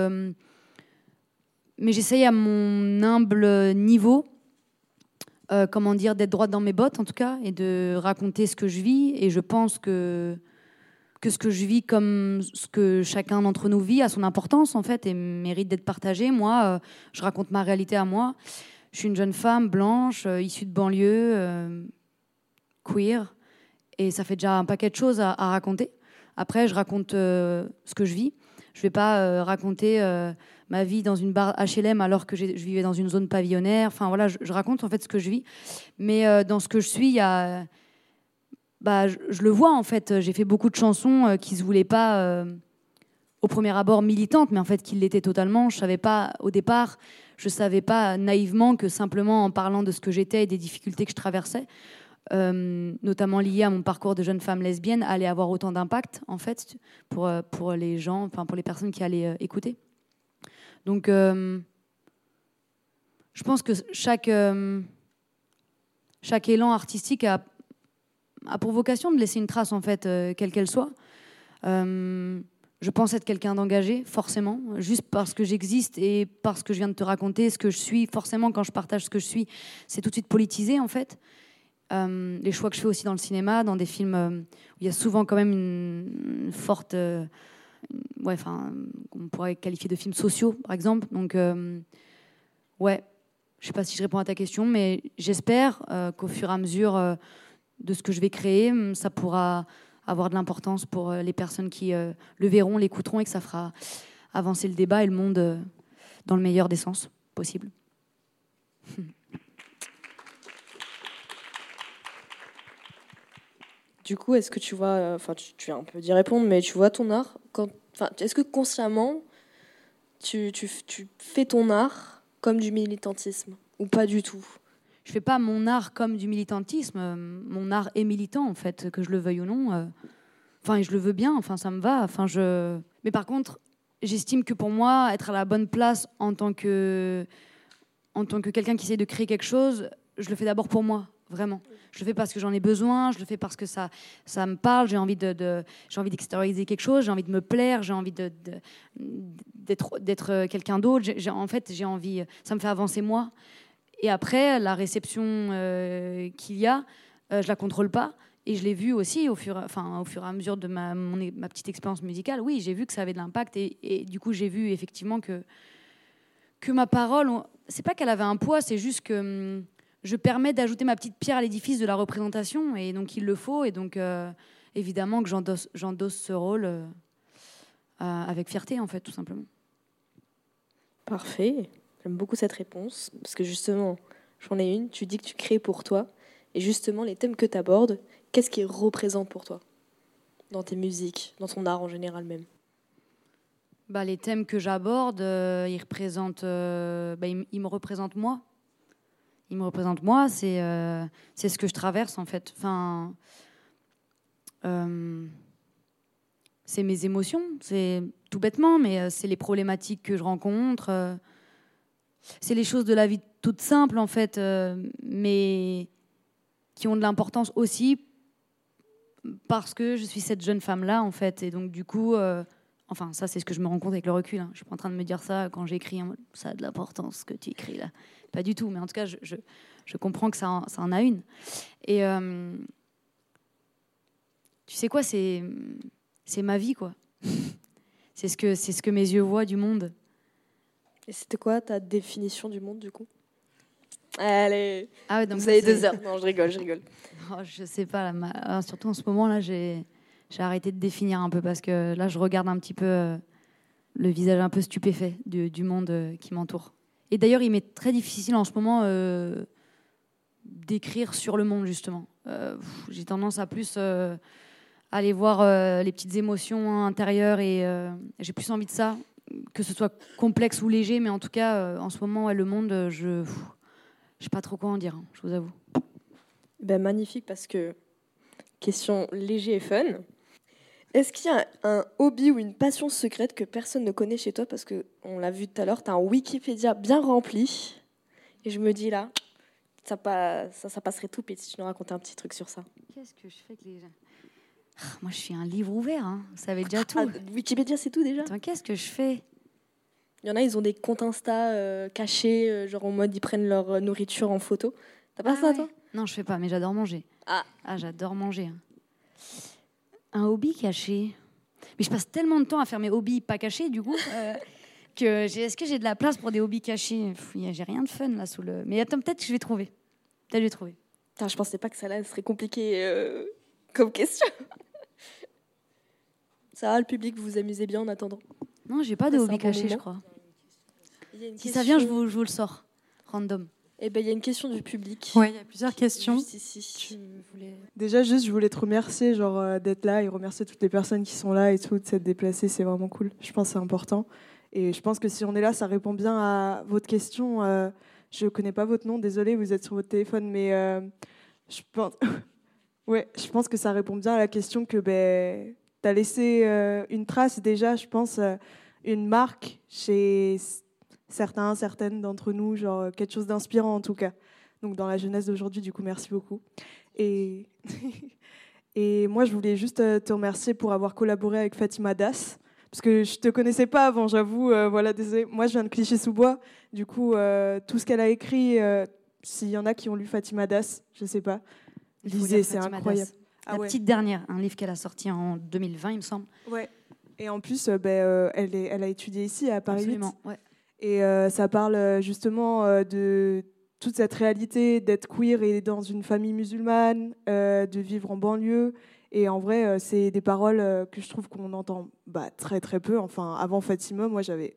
Mais j'essaye à mon humble niveau, d'être droite dans mes bottes en tout cas, et de raconter ce que je vis. Et je pense que ce que je vis, comme ce que chacun d'entre nous vit, a son importance en fait et mérite d'être partagé. Moi, je raconte ma réalité à moi. Je suis une jeune femme blanche, issue de banlieue, queer, et ça fait déjà un paquet de choses à raconter. Après, je raconte ce que je vis. Je vais pas raconter ma vie dans une barre HLM alors que je vivais dans une zone pavillonnaire. Enfin voilà, je raconte en fait ce que je vis. Mais dans ce que je suis, il y a, je le vois en fait. J'ai fait beaucoup de chansons qui se voulaient pas au premier abord militantes, mais en fait qui l'étaient totalement. Je savais pas au départ, je savais pas naïvement que simplement en parlant de ce que j'étais et des difficultés que je traversais, notamment liées à mon parcours de jeune femme lesbienne, allait avoir autant d'impact en fait pour les gens, enfin pour les personnes qui allaient écouter. Donc, je pense que chaque élan artistique a pour vocation de laisser une trace, en fait, quelle qu'elle soit. Je pense être quelqu'un d'engagé, forcément, juste parce que j'existe et parce que je viens de te raconter ce que je suis. Forcément, quand je partage ce que je suis, c'est tout de suite politisé, en fait. Les choix que je fais aussi dans le cinéma, dans des films où il y a souvent quand même une forte... on pourrait qualifier de films sociaux, par exemple. Donc, ouais, je sais pas si je réponds à ta question, mais j'espère qu'au fur et à mesure de ce que je vais créer, ça pourra avoir de l'importance pour les personnes qui le verront, l'écouteront, et que ça fera avancer le débat et le monde dans le meilleur des sens possible. Du coup, est-ce que tu vois, tu viens un peu d'y répondre, mais tu vois ton art, est-ce que consciemment, tu fais ton art comme du militantisme ou pas du tout? Je fais pas mon art comme du militantisme. Mon art est militant, en fait, que je le veuille ou non. Enfin, je le veux bien, enfin, ça me va. Enfin, Mais par contre, j'estime que pour moi, être à la bonne place en tant que quelqu'un qui essaie de créer quelque chose, je le fais d'abord pour moi, vraiment. Je le fais parce que j'en ai besoin, je le fais parce que ça me parle, j'ai envie d'extérioriser quelque chose, j'ai envie de me plaire, j'ai envie d'être quelqu'un d'autre. En fait, j'ai envie, ça me fait avancer moi. Et après, la réception qu'il y a, je la contrôle pas. Et je l'ai vu aussi au fur et à mesure de ma petite expérience musicale. Oui, j'ai vu que ça avait de l'impact. Et du coup, j'ai vu effectivement que ma parole, c'est pas qu'elle avait un poids, c'est juste que je permets d'ajouter ma petite pierre à l'édifice de la représentation. Et donc, il le faut. Et donc, évidemment que j'endosse ce rôle avec fierté, en fait, tout simplement. Parfait. J'aime beaucoup cette réponse. Parce que justement, j'en ai une. Tu dis que tu crées pour toi. Et justement, les thèmes que tu abordes, qu'est-ce qu'ils représentent pour toi dans tes musiques, dans ton art en général même? Les thèmes que j'aborde, ils représentent, ils me représentent moi. Ils me représentent moi, c'est ce que je traverse en fait. Enfin, c'est mes émotions, c'est tout bêtement, mais c'est les problématiques que je rencontre. C'est les choses de la vie toutes simples en fait, mais qui ont de l'importance aussi parce que je suis cette jeune femme-là en fait. Et donc du coup... Enfin, ça, c'est ce que je me rends compte avec le recul. Hein. Je suis pas en train de me dire ça quand j'écris. Ça a de l'importance, ce que tu écris là. Pas du tout. Mais en tout cas, je comprends que ça en a une. Et tu sais quoi, c'est ma vie, quoi. c'est ce que mes yeux voient du monde. Et c'était quoi ta définition du monde, du coup? Allez, ah ouais, donc vous avez 2 heures. Non, je rigole. Oh, je sais pas. Là, surtout en ce moment, là, j'ai arrêté de définir un peu parce que là, je regarde un petit peu le visage un peu stupéfait du monde qui m'entoure. Et d'ailleurs, il m'est très difficile en ce moment d'écrire sur le monde, justement. J'ai tendance à plus aller voir les petites émotions intérieures et j'ai plus envie de ça, que ce soit complexe ou léger, mais en tout cas, en ce moment, le monde, Je sais pas trop quoi en dire, hein, je vous avoue. Ben, magnifique, parce que question léger et fun. Est-ce qu'il y a un hobby ou une passion secrète que personne ne connaît chez toi? Parce qu'on l'a vu tout à l'heure, tu as un Wikipédia bien rempli. Et je me dis là, ça passerait tout pire si tu nous racontais un petit truc sur ça. Qu'est-ce que je fais que les gens... Moi, je suis un livre ouvert, hein. Vous savez déjà tout. Wikipédia, c'est tout déjà? Attends, qu'est-ce que je fais? Il y en a, ils ont des comptes Insta cachés, genre en mode ils prennent leur nourriture en photo. T'as pas ça, toi? Non, je fais pas, mais j'adore manger. Ah, j'adore manger. Hein. Un hobby caché. Mais je passe tellement de temps à faire mes hobbies pas cachés, du coup, est-ce que j'ai de la place pour des hobbies cachés? J'ai rien de fun là sous le... Mais attends, peut-être que je vais trouver. Putain, je pensais pas que ça là serait compliqué comme question. Ça va, le public, vous vous amusez bien en attendant? Non, j'ai pas de hobby caché, je crois. Si ça vient, je vous le sors. Random. Eh ben, il y a une question du public. Ouais, il y a plusieurs questions. Juste ici. Déjà, je voulais te remercier d'être là et remercier toutes les personnes qui sont là et tout, de s'être déplacées. C'est vraiment cool. Je pense que c'est important. Et je pense que si on est là, ça répond bien à votre question. Je connais pas votre nom, désolé, vous êtes sur votre téléphone, mais je pense que ça répond bien à la question que tu as laissé une trace déjà, je pense, une marque chez certaines d'entre nous, genre quelque chose d'inspirant en tout cas. Donc dans la jeunesse d'aujourd'hui, du coup, merci beaucoup. Et, et moi, je voulais juste te remercier pour avoir collaboré avec Fatima Das, parce que je te connaissais pas avant, j'avoue. Voilà, désolé. Moi, je viens de Clichy-sous-Bois. Du coup, tout ce qu'elle a écrit, s'il y en a qui ont lu Fatima Das, je sais pas. Lisez, c'est incroyable. La petite dernière, un livre qu'elle a sorti en 2020, il me semble. Ouais. Et en plus, elle a étudié ici à Paris 8. Absolument, ouais. Et ça parle justement de toute cette réalité d'être queer et dans une famille musulmane, de vivre en banlieue. Et en vrai, c'est des paroles que je trouve qu'on entend très très peu. Enfin, avant Fatima, moi, j'avais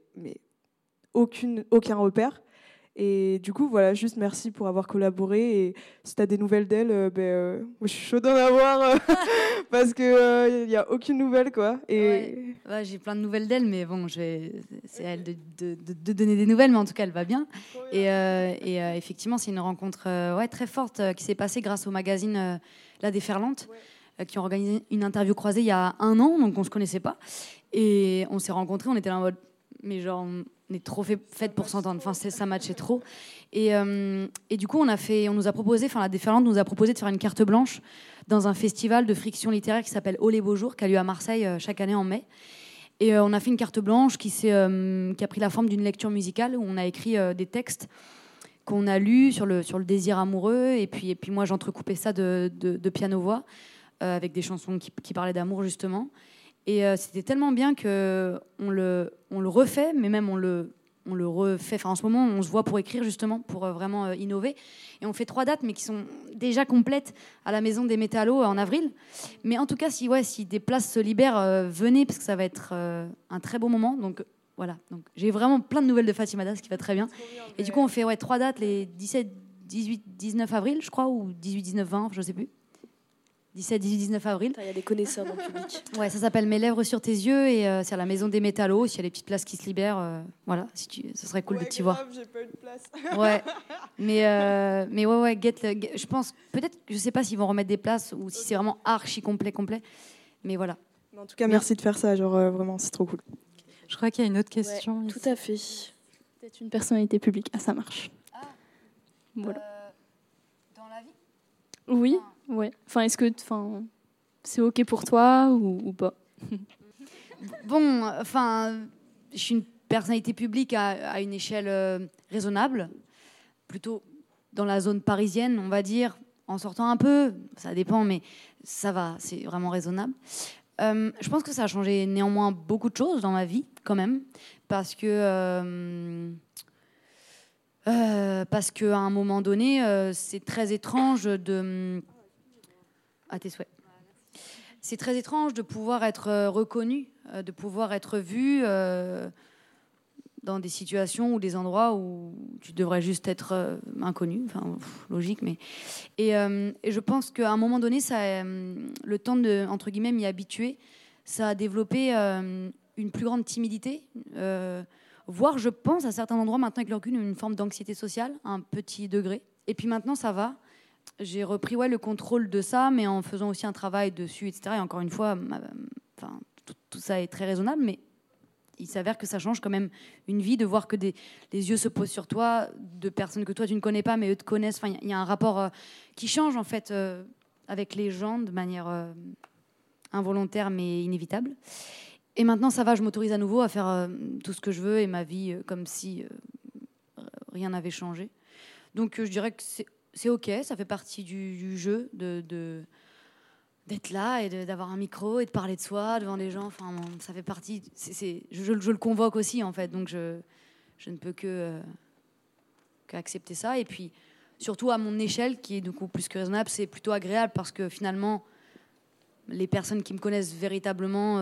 aucun repère. Et du coup, voilà, juste merci pour avoir collaboré. Et si tu as des nouvelles d'elle, moi, je suis chaude d'en avoir parce qu'il n'y a aucune nouvelle, quoi. Et... Ouais, j'ai plein de nouvelles d'elle, mais bon, c'est à elle de donner des nouvelles, mais en tout cas, elle va bien. Et effectivement, c'est une rencontre très forte qui s'est passée grâce au magazine La Déferlante, qui ont organisé une interview croisée il y a 1 an, donc on ne se connaissait pas. Et on s'est rencontrés, on était là en mode... Mais genre, on est trop faites pour s'entendre. Enfin, ça matchait trop. Et du coup, La Déferlante nous a proposé de faire une carte blanche dans un festival de friction littéraire qui s'appelle Oh les beaux jours, qui a lieu à Marseille chaque année en mai. Et on a fait une carte blanche qui a pris la forme d'une lecture musicale où on a écrit des textes qu'on a lus sur le désir amoureux. Et puis moi, j'entrecoupais ça de piano-voix avec des chansons qui parlaient d'amour, justement. Et c'était tellement bien qu'on le refait, mais même on le refait. Enfin, en ce moment, on se voit pour écrire, justement, pour vraiment innover. Et on fait 3 dates, mais qui sont déjà complètes à la Maison des Métallos en avril. Mais en tout cas, si des places se libèrent, venez, parce que ça va être un très beau moment. Donc voilà. Donc, j'ai vraiment plein de nouvelles de Fatima Das, qui va très bien. Et du coup, on fait 3 dates, les 17, 18, 19 avril, je crois, ou 18, 19, 20, je ne sais plus. 17, 18, 19 avril. Il y a des connaisseurs dans le public. Ouais, ça s'appelle Mes lèvres sur tes yeux et c'est à la Maison des Métallos. S'il y a les petites places qui se libèrent, voilà, ça serait cool de t'y voir. J'ai pas eu de place. Ouais, mais je pense, peut-être, je sais pas s'ils vont remettre des places ou si c'est vraiment archi complet. Mais voilà. En tout cas, merci de faire ça, vraiment, c'est trop cool. Je crois qu'il y a une autre question. Ouais, tout à fait. Peut-être une personnalité publique. Ah, ça marche. Voilà. Dans la vie ? Oui. Ouais. Enfin, est-ce que c'est OK pour toi ou pas? Bon, je suis une personnalité publique à une échelle raisonnable, plutôt dans la zone parisienne, on va dire, en sortant un peu, ça dépend, mais ça va, c'est vraiment raisonnable. Je pense que ça a changé néanmoins beaucoup de choses dans ma vie, quand même, parce qu'à un moment donné, c'est très étrange de... À tes souhaits. C'est très étrange de pouvoir être reconnu, de pouvoir être vu dans des situations ou des endroits où tu devrais juste être inconnu. Enfin, logique, mais... Et je pense qu'à un moment donné, le temps de, entre guillemets, m'y habituer, ça a développé une plus grande timidité voire je pense à certains endroits maintenant avec le recul une forme d'anxiété sociale, à un petit degré. Et puis maintenant ça va. J'ai repris le contrôle de ça, mais en faisant aussi un travail dessus, etc. Et encore une fois, tout ça est très raisonnable, mais il s'avère que ça change quand même une vie de voir que les yeux se posent sur toi, de personnes que toi tu ne connais pas, mais eux te connaissent. Enfin, il y a un rapport qui change en fait avec les gens de manière involontaire mais inévitable. Et maintenant ça va, je m'autorise à nouveau à faire tout ce que je veux et ma vie comme si rien n'avait changé. Donc je dirais que c'est ok, ça fait partie du jeu d'être là et d'avoir un micro et de parler de soi devant des gens. Enfin, ça fait partie. Je le convoque aussi en fait, donc je ne peux qu'accepter ça. Et puis surtout à mon échelle, qui est du coup plus que raisonnable, c'est plutôt agréable parce que finalement, les personnes qui me connaissent véritablement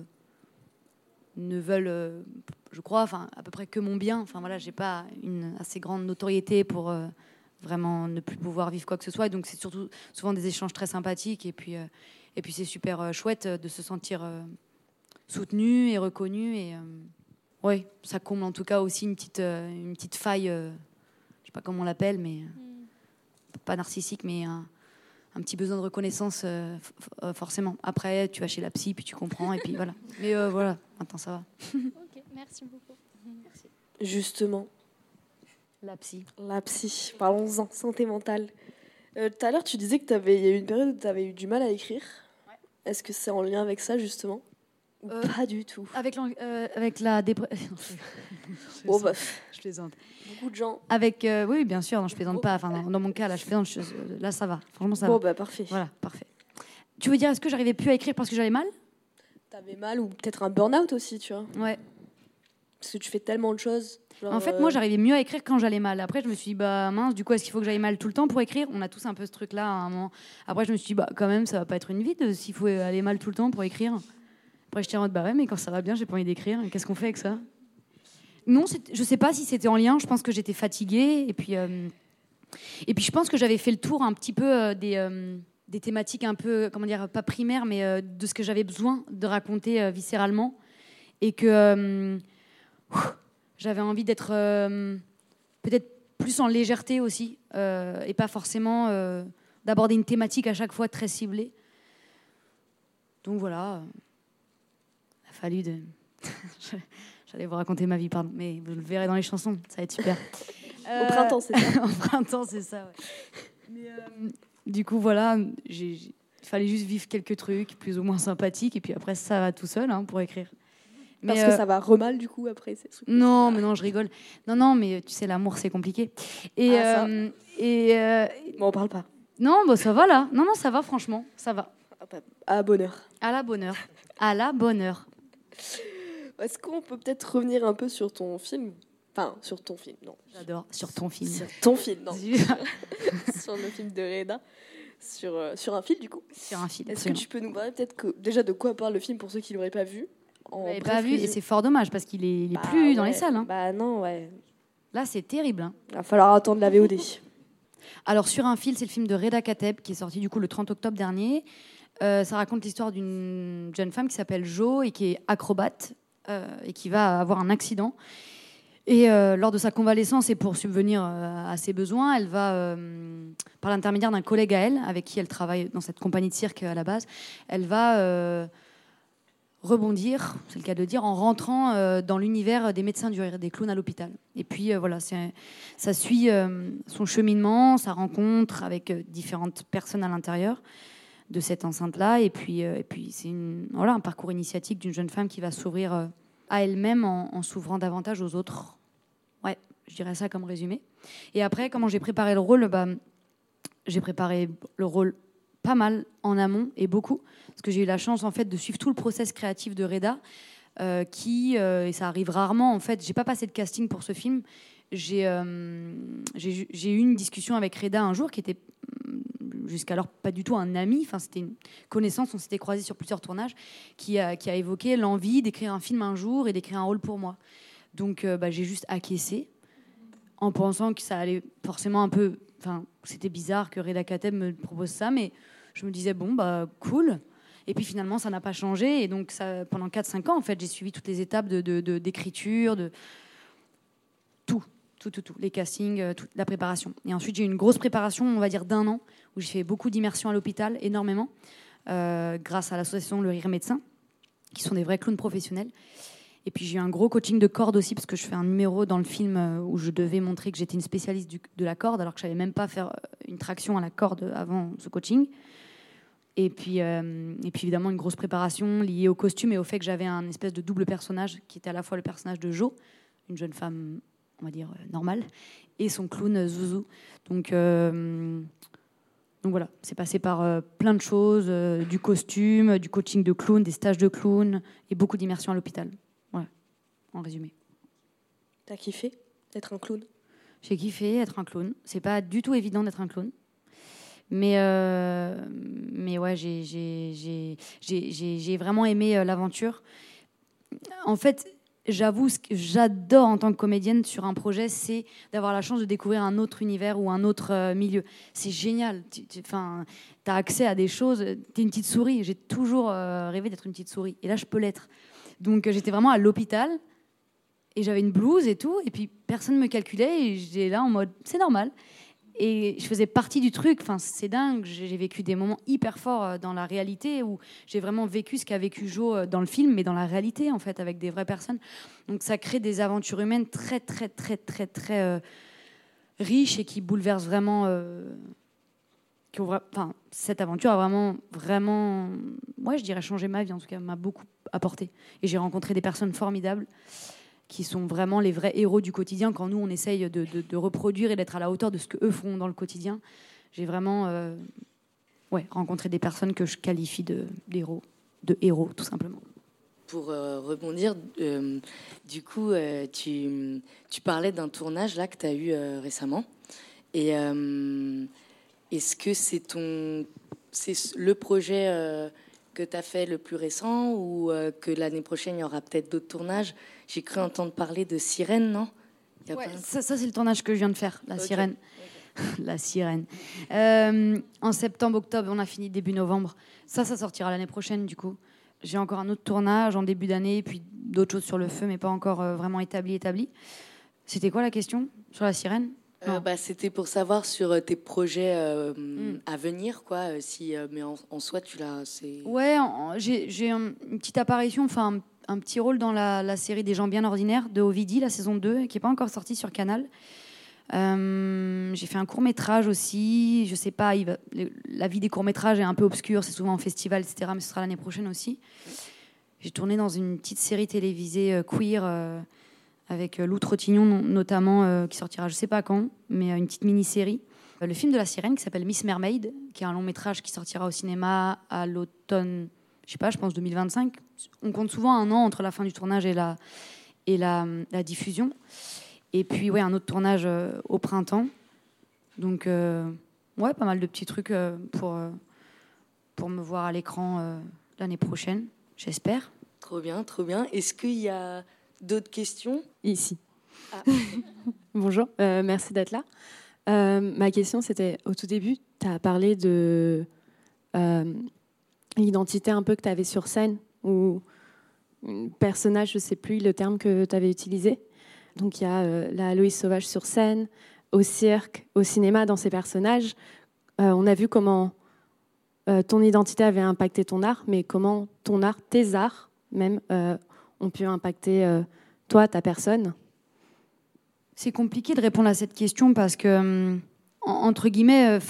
ne veulent, je crois, à peu près que mon bien. Enfin voilà, j'ai pas une assez grande notoriété pour vraiment ne plus pouvoir vivre quoi que ce soit. Et donc c'est surtout souvent des échanges très sympathiques. Et puis c'est super chouette de se sentir soutenu et reconnu. Et oui, ça comble en tout cas aussi une petite faille, je sais pas comment on l'appelle, mais pas narcissique, mais un petit besoin de reconnaissance forcément. Après, tu vas chez la psy, puis tu comprends, et puis voilà. Mais voilà, maintenant ça va. Ok, merci beaucoup. Merci. Justement, La psy. Parlons-en, santé mentale. Tout à l'heure, tu disais qu'il y a eu une période où tu avais eu du mal à écrire. Ouais. Est-ce que c'est en lien avec ça, justement? Ou pas du tout? Avec la dépression. Bon, bah, Je plaisante. beaucoup de gens. Oui, bien sûr, non, je plaisante pas. Enfin, dans mon cas, là, je plaisante. Là, ça va. Franchement, ça Bon, va. bah, parfait. Voilà, parfait. Tu veux dire, est-ce que j'arrivais plus à écrire parce que j'allais mal? T'avais mal ou peut-être un burn-out aussi, tu vois. Ouais. Parce que tu fais tellement de choses. Genre, En fait, moi, j'arrivais mieux à écrire quand j'allais mal. Après, je me suis dit, bah mince, du coup, est-ce qu'il faut que j'aille mal tout le temps pour écrire? On a tous un peu ce truc-là à un moment. Après, je me suis dit, bah quand même, ça va pas être une vie s'il faut aller mal tout le temps pour écrire. Après, j'étais en mode, bah ouais, mais quand ça va bien, j'ai pas envie d'écrire. Qu'est-ce qu'on fait avec ça? Non, je sais pas si c'était en lien. Je pense que j'étais fatiguée. Et puis je pense que j'avais fait le tour un petit peu des thématiques un peu, comment dire, pas primaires, mais de ce que j'avais besoin de raconter viscéralement. Et que j'avais envie d'être peut-être plus en légèreté aussi. Et pas forcément d'aborder une thématique à chaque fois très ciblée. Donc voilà. Il a fallu de... J'allais vous raconter ma vie, pardon, mais vous le verrez dans les chansons, ça va être super. Au printemps, c'est ça. Au printemps, c'est ça, ouais. Mais, du coup, voilà, il fallait juste vivre quelques trucs plus ou moins sympathiques, et puis après, ça va tout seul pour écrire. Mais, Parce que ça va re-mal, du coup, après ces trucs. Non, mais non, je rigole. Non, mais tu sais, l'amour, c'est compliqué. Et, Bon, on parle pas. non, bah, ça va, là. Non, ça va, franchement, ça va. À bonheur. À la bonne heure. À la bonne heure. Est-ce qu'on peut peut-être revenir un peu sur ton film? Enfin, sur ton film, non. J'adore. Sur ton film. Sur ton film, non. Sur le film de Reda. Sur un fil, du coup. Sur un fil. Est-ce que tu peux nous parler peut-être déjà de quoi parle le film pour ceux qui ne l'auraient pas vu? Vous l'avez pas vu, et c'est fort dommage parce qu'il est Bah, plus dans ouais. les salles. Hein. Bah non, ouais. Là, c'est terrible. Hein. Il va falloir attendre la VOD. Alors, Sur un fil, c'est le film de Reda Kateb qui est sorti du coup le 30 octobre dernier. Ça raconte l'histoire d'une jeune femme qui s'appelle Jo et qui est acrobate et qui va avoir un accident. Et lors de sa convalescence et pour subvenir à ses besoins, elle va, par l'intermédiaire d'un collègue à elle, avec qui elle travaille dans cette compagnie de cirque à la base, elle va rebondir, c'est le cas de le dire, en rentrant dans l'univers des médecins du rire, des clowns à l'hôpital. Et puis voilà, ça suit son cheminement, sa rencontre avec différentes personnes à l'intérieur de cette enceinte-là. Et puis c'est un parcours initiatique d'une jeune femme qui va s'ouvrir à elle-même en s'ouvrant davantage aux autres. Ouais, je dirais ça comme résumé. Et après, comment j'ai préparé le rôle? J'ai préparé le rôle pas mal en amont et beaucoup, parce que j'ai eu la chance en fait de suivre tout le process créatif de Reda, et ça arrive rarement en fait. J'ai pas passé de casting pour ce film. J'ai eu une discussion avec Reda un jour qui était jusqu'alors pas du tout un ami, enfin c'était une connaissance, on s'était croisés sur plusieurs tournages, qui a évoqué l'envie d'écrire un film un jour et d'écrire un rôle pour moi. Donc j'ai juste acquiescé en pensant que ça allait forcément un peu... Enfin, c'était bizarre que Reda Kateb me propose ça, mais je me disais, bon, cool. Et puis finalement, ça n'a pas changé. Et donc, pendant 4-5 ans, en fait, j'ai suivi toutes les étapes d'écriture, tout. Les castings, toute la préparation. Et ensuite, j'ai eu une grosse préparation, on va dire d'1 an, où j'ai fait beaucoup d'immersions à l'hôpital, énormément, grâce à l'association Le Rire Médecin, qui sont des vrais clowns professionnels. Et puis j'ai eu un gros coaching de corde aussi, parce que je fais un numéro dans le film où je devais montrer que j'étais une spécialiste de la corde, alors que je ne savais même pas faire une traction à la corde avant ce coaching. Et puis évidemment, une grosse préparation liée au costume et au fait que j'avais un espèce de double personnage, qui était à la fois le personnage de Jo, une jeune femme, on va dire, normale, et son clown Zouzou. Donc voilà, c'est passé par plein de choses, du costume, du coaching de clown, des stages de clown et beaucoup d'immersion à l'hôpital. Voilà, en résumé. T'as kiffé d'être un clown? J'ai kiffé être un clown. C'est pas du tout évident d'être un clown. Mais ouais, j'ai vraiment aimé l'aventure. En fait, j'avoue, ce que j'adore en tant que comédienne sur un projet, c'est d'avoir la chance de découvrir un autre univers ou un autre milieu. C'est génial. T'as accès à des choses. T'es une petite souris. J'ai toujours rêvé d'être une petite souris. Et là, je peux l'être. Donc, j'étais vraiment à l'hôpital. Et j'avais une blouse et tout. Et puis, personne ne me calculait. Et j'étais là en mode, c'est normal. Et je faisais partie du truc. Enfin, c'est dingue. J'ai vécu des moments hyper forts dans la réalité où j'ai vraiment vécu ce qu'a vécu Jo dans le film, mais dans la réalité, en fait, avec des vraies personnes. Donc, ça crée des aventures humaines très, très, très, très, très riches et qui bouleversent vraiment. Enfin, cette aventure a vraiment, ouais, je dirais changé ma vie. En tout cas, m'a beaucoup apporté. Et j'ai rencontré des personnes formidables qui sont vraiment les vrais héros du quotidien quand nous, on essaye de reproduire et d'être à la hauteur de ce qu'eux font dans le quotidien. J'ai vraiment rencontré des personnes que je qualifie d'héros, tout simplement. Pour rebondir, du coup, tu parlais d'un tournage là, que tu as eu récemment. Et est-ce que c'est le projet que tu as fait le plus récent ou que l'année prochaine, il y aura peut-être d'autres tournages? J'ai cru entendre parler de Sirène, non? Ça, c'est le tournage que je viens de faire, la Sirène. La Sirène. En septembre, octobre, on a fini début novembre. Ça sortira l'année prochaine, du coup. J'ai encore un autre tournage en début d'année, puis d'autres choses sur le feu, mais pas encore vraiment établi. C'était quoi la question sur la Sirène? C'était pour savoir sur tes projets à venir, quoi. Mais en soi, tu l'as. Ouais, j'ai une petite apparition, enfin un petit rôle dans la série Des gens bien ordinaires de Ovidie, la saison 2, qui n'est pas encore sortie sur Canal. J'ai fait un court-métrage aussi. Je sais pas, la vie des courts-métrages est un peu obscure, c'est souvent en festival, etc. Mais ce sera l'année prochaine aussi. J'ai tourné dans une petite série télévisée queer avec Lou Trottignon notamment, qui sortira je sais pas quand, mais une petite mini-série. Le film de la Sirène qui s'appelle Miss Mermaid, qui est un long-métrage qui sortira au cinéma à l'automne, je pense 2025. On compte souvent 1 an entre la fin du tournage et la diffusion. Et puis un autre tournage au printemps. Donc pas mal de petits trucs pour me voir à l'écran l'année prochaine, j'espère. Trop bien. Est-ce qu'il y a d'autres questions? Ici. Bonjour, merci d'être là. Ma question, c'était au tout début, tu as parlé de l'identité un peu que tu avais sur scène, ou un personnage, je ne sais plus le terme que tu avais utilisé. Donc il y a la Aloïse Sauvage sur scène, au cirque, au cinéma, dans ces personnages. On a vu comment ton identité avait impacté ton art, mais comment ton art, tes arts même, ont pu impacter toi, ta personne. C'est compliqué de répondre à cette question parce que, entre guillemets,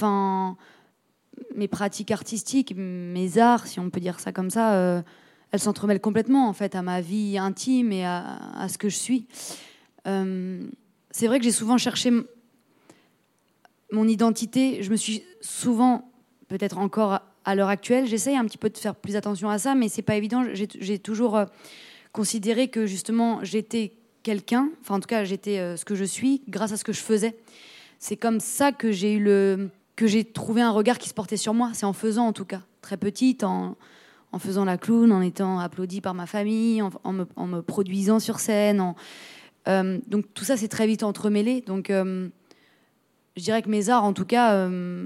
mes pratiques artistiques, mes arts, si on peut dire ça comme ça, elles s'entremêlent complètement en fait à ma vie intime et à ce que je suis. C'est vrai que j'ai souvent cherché mon identité. Je me suis souvent, peut-être encore à l'heure actuelle, j'essaye un petit peu de faire plus attention à ça, mais c'est pas évident. J'ai toujours considéré que justement j'étais quelqu'un, enfin en tout cas j'étais ce que je suis grâce à ce que je faisais. C'est comme ça que j'ai trouvé un regard qui se portait sur moi. C'est en faisant, en tout cas, très petite, en faisant la clown, en étant applaudie par ma famille, en me produisant sur scène. Donc tout ça, c'est très vite entremêlé. Donc je dirais que mes arts, en tout cas,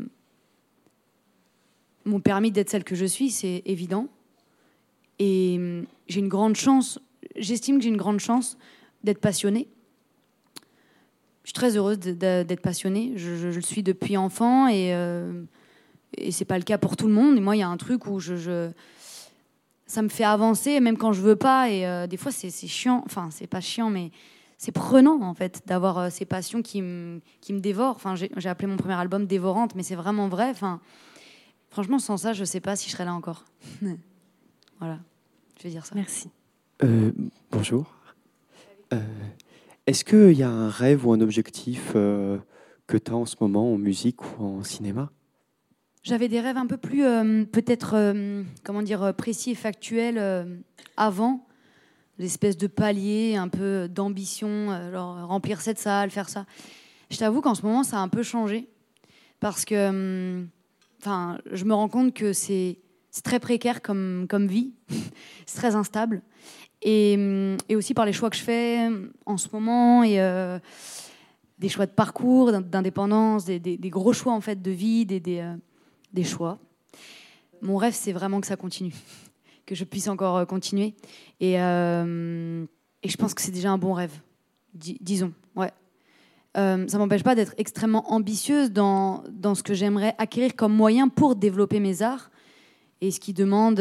m'ont permis d'être celle que je suis, c'est évident. Et j'ai une grande chance, j'estime que j'ai une grande chance d'être passionnée. je suis très heureuse d'être passionnée. Je le suis depuis enfant et c'est pas le cas pour tout le monde. Et moi, il y a un truc où ça me fait avancer, même quand je veux pas. Et des fois, c'est chiant. Enfin, c'est pas chiant, mais c'est prenant, en fait, d'avoir ces passions qui me dévorent. Enfin, j'ai appelé mon premier album Dévorante, mais c'est vraiment vrai. Enfin, franchement, sans ça, je sais pas si je serais là encore. Voilà, je vais dire ça. Merci. Bonjour. Est-ce qu'il y a un rêve ou un objectif que tu as en ce moment en musique ou en cinéma ? J'avais des rêves un peu plus, peut-être, précis et factuels avant. L'espèce de palier, un peu d'ambition, genre remplir cette salle, faire ça. Je t'avoue qu'en ce moment, ça a un peu changé. Parce que je me rends compte que c'est très précaire comme vie. C'est très instable. Et aussi par les choix que je fais en ce moment et des choix de parcours, d'indépendance, des gros choix en fait de vie, des choix. Mon rêve, c'est vraiment que ça continue, que je puisse encore continuer. Et je pense que c'est déjà un bon rêve, disons. Ouais. Ça m'empêche pas d'être extrêmement ambitieuse dans ce que j'aimerais acquérir comme moyen pour développer mes arts et ce qui demande.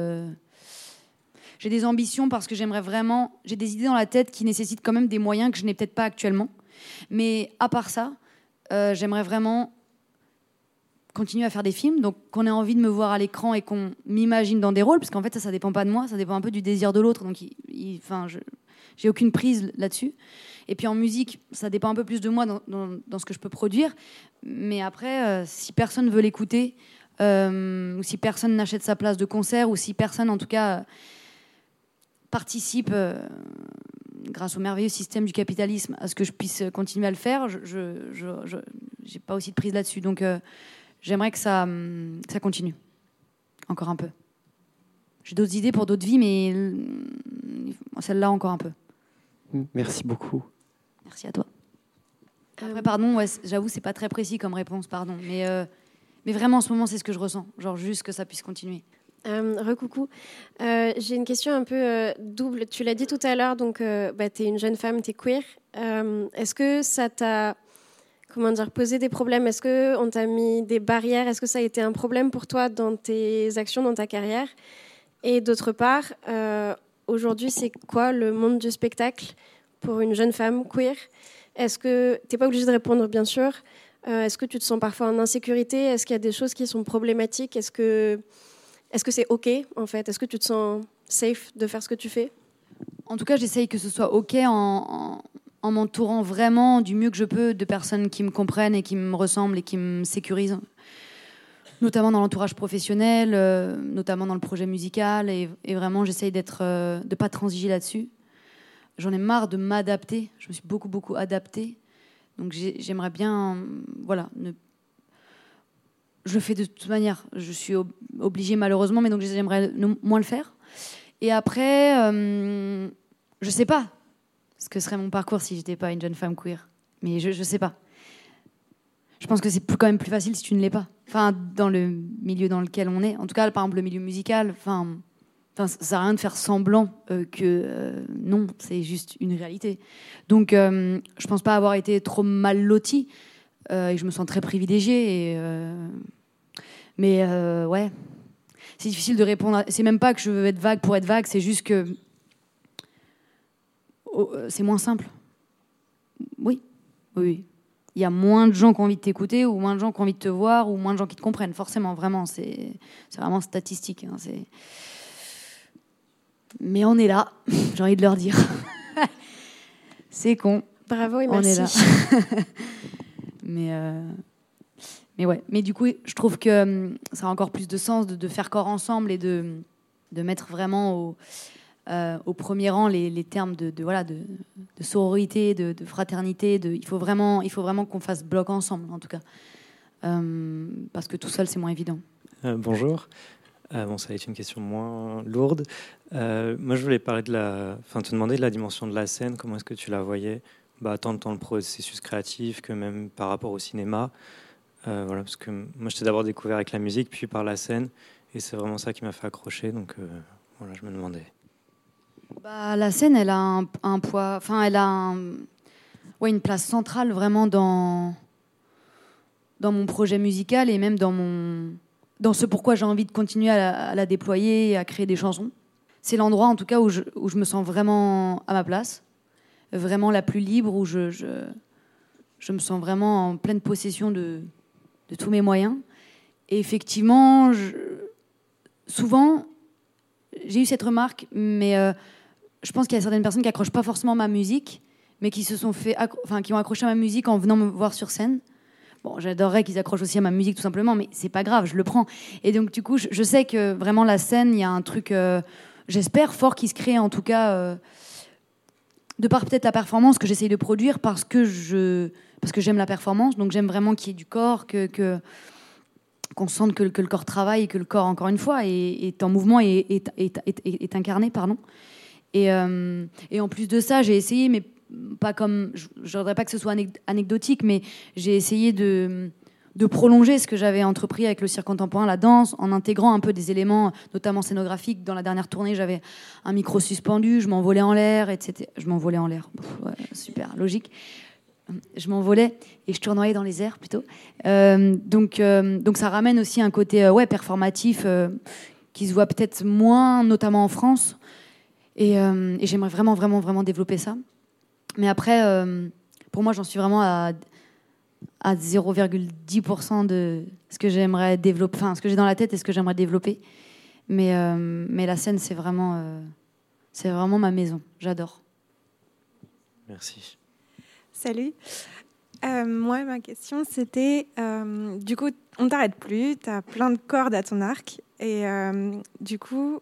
J'ai des ambitions parce que j'ai des idées dans la tête qui nécessitent quand même des moyens que je n'ai peut-être pas actuellement. Mais à part ça, j'aimerais vraiment continuer à faire des films, donc qu'on ait envie de me voir à l'écran et qu'on m'imagine dans des rôles, parce qu'en fait ça dépend pas de moi, ça dépend un peu du désir de l'autre, donc j'ai aucune prise là-dessus. Et puis en musique, ça dépend un peu plus de moi dans ce que je peux produire, mais après, si personne veut l'écouter, ou si personne n'achète sa place de concert, ou si personne en tout cas participe grâce au merveilleux système du capitalisme à ce que je puisse continuer à le faire, je n'ai pas aussi de prise là-dessus. Donc j'aimerais que ça continue encore un peu. J'ai d'autres idées pour d'autres vies, mais celle-là encore un peu. Merci beaucoup. Merci à toi. Après, pardon, ouais, j'avoue, c'est pas très précis comme réponse, pardon. Mais vraiment, en ce moment, c'est ce que je ressens. Genre juste que ça puisse continuer. Recoucou. J'ai une question un peu double. Tu l'as dit tout à l'heure, donc tu es une jeune femme, tu es queer. Est-ce que ça t'a posé des problèmes ? Est-ce qu'on t'a mis des barrières ? Est-ce que ça a été un problème pour toi dans tes actions, dans ta carrière ? Et d'autre part, aujourd'hui, c'est quoi le monde du spectacle pour une jeune femme queer ? Est-ce que tu n'es pas obligée de répondre, bien sûr. Est-ce que tu te sens parfois en insécurité ? Est-ce qu'il y a des choses qui sont problématiques ? Est-ce que c'est OK, en fait ? Est-ce que tu te sens safe de faire ce que tu fais ? En tout cas, j'essaye que ce soit OK en m'entourant vraiment du mieux que je peux de personnes qui me comprennent et qui me ressemblent et qui me sécurisent. Notamment dans l'entourage professionnel, notamment dans le projet musical. Et vraiment, j'essaye de ne pas transiger là-dessus. J'en ai marre de m'adapter. Je me suis beaucoup, beaucoup adaptée. Donc j'aimerais bien... voilà, je le fais de toute manière. Je suis obligée malheureusement, mais donc j'aimerais moins le faire. Et après, je sais pas ce que serait mon parcours si j'étais pas une jeune femme queer. Mais je sais pas. Je pense que c'est quand même plus facile si tu ne l'es pas. Enfin, dans le milieu dans lequel on est. En tout cas, par exemple, le milieu musical. Enfin, ça sert à rien de faire semblant que non, c'est juste une réalité. Donc, je pense pas avoir été trop mal lotie. Et je me sens très privilégiée. Mais ouais, c'est difficile de répondre. C'est même pas que je veux être vague pour être vague, c'est juste que c'est moins simple. Oui. Il y a moins de gens qui ont envie de t'écouter, ou moins de gens qui ont envie de te voir, ou moins de gens qui te comprennent. Forcément, vraiment, c'est vraiment statistique. Hein, Mais on est là, j'ai envie de leur dire. C'est con. Bravo et on merci. Est là. Mais ouais. Mais du coup, je trouve que ça a encore plus de sens de faire corps ensemble et de mettre vraiment au premier rang les termes de sororité, de fraternité. Il faut vraiment qu'on fasse bloc ensemble, en tout cas. Parce que tout seul, c'est moins évident. Bonjour. Bon, ça va être une question moins lourde. Moi, je voulais parler te demander de la dimension de la scène. Comment est-ce que tu la voyais, tant dans le processus créatif que même par rapport au cinéma. Voilà, parce que moi, je t'ai d'abord découvert avec la musique, puis par la scène, et c'est vraiment ça qui m'a fait accrocher. Donc, voilà, je me demandais. La scène, elle a un poids. Enfin, elle a un. une place centrale vraiment dans mon projet musical et même dans ce pourquoi j'ai envie de continuer à la déployer et à créer des chansons. C'est l'endroit en tout cas où je me sens vraiment à ma place, vraiment la plus libre, où je me sens vraiment en pleine possession de tous mes moyens. Et effectivement, souvent, j'ai eu cette remarque, mais je pense qu'il y a certaines personnes qui accrochent pas forcément ma musique, mais qui qui ont accroché à ma musique en venant me voir sur scène. Bon, j'adorerais qu'ils accrochent aussi à ma musique tout simplement, mais c'est pas grave, je le prends. Et donc du coup, je sais que vraiment la scène, il y a un truc, j'espère fort, qui se crée en tout cas, de par peut-être la performance que j'essaye de produire, parce que j'aime la performance, donc j'aime vraiment qu'il y ait du corps, qu'on sente que le corps travaille et que le corps, encore une fois, est en mouvement et est incarné, pardon. Et en plus de ça, j'ai essayé, mais pas comme, je ne voudrais pas que ce soit anecdotique, mais j'ai essayé de prolonger ce que j'avais entrepris avec le cirque contemporain, la danse, en intégrant un peu des éléments, notamment scénographiques. Dans la dernière tournée, j'avais un micro suspendu, je m'envolais en l'air, etc. Je m'envolais en l'air, ouais, super, logique. Je m'envolais et je tournoyais dans les airs plutôt. Donc ça ramène aussi un côté performatif qui se voit peut-être moins, notamment en France. Et j'aimerais vraiment, vraiment, vraiment développer ça. Mais après, pour moi, j'en suis vraiment à 0,10% de ce que j'aimerais développer, enfin, ce que j'ai dans la tête et ce que j'aimerais développer. Mais la scène, c'est vraiment ma maison. J'adore. Merci. Salut. Moi, ma question, c'était, du coup, on t'arrête plus, tu as plein de cordes à ton arc. Et du coup,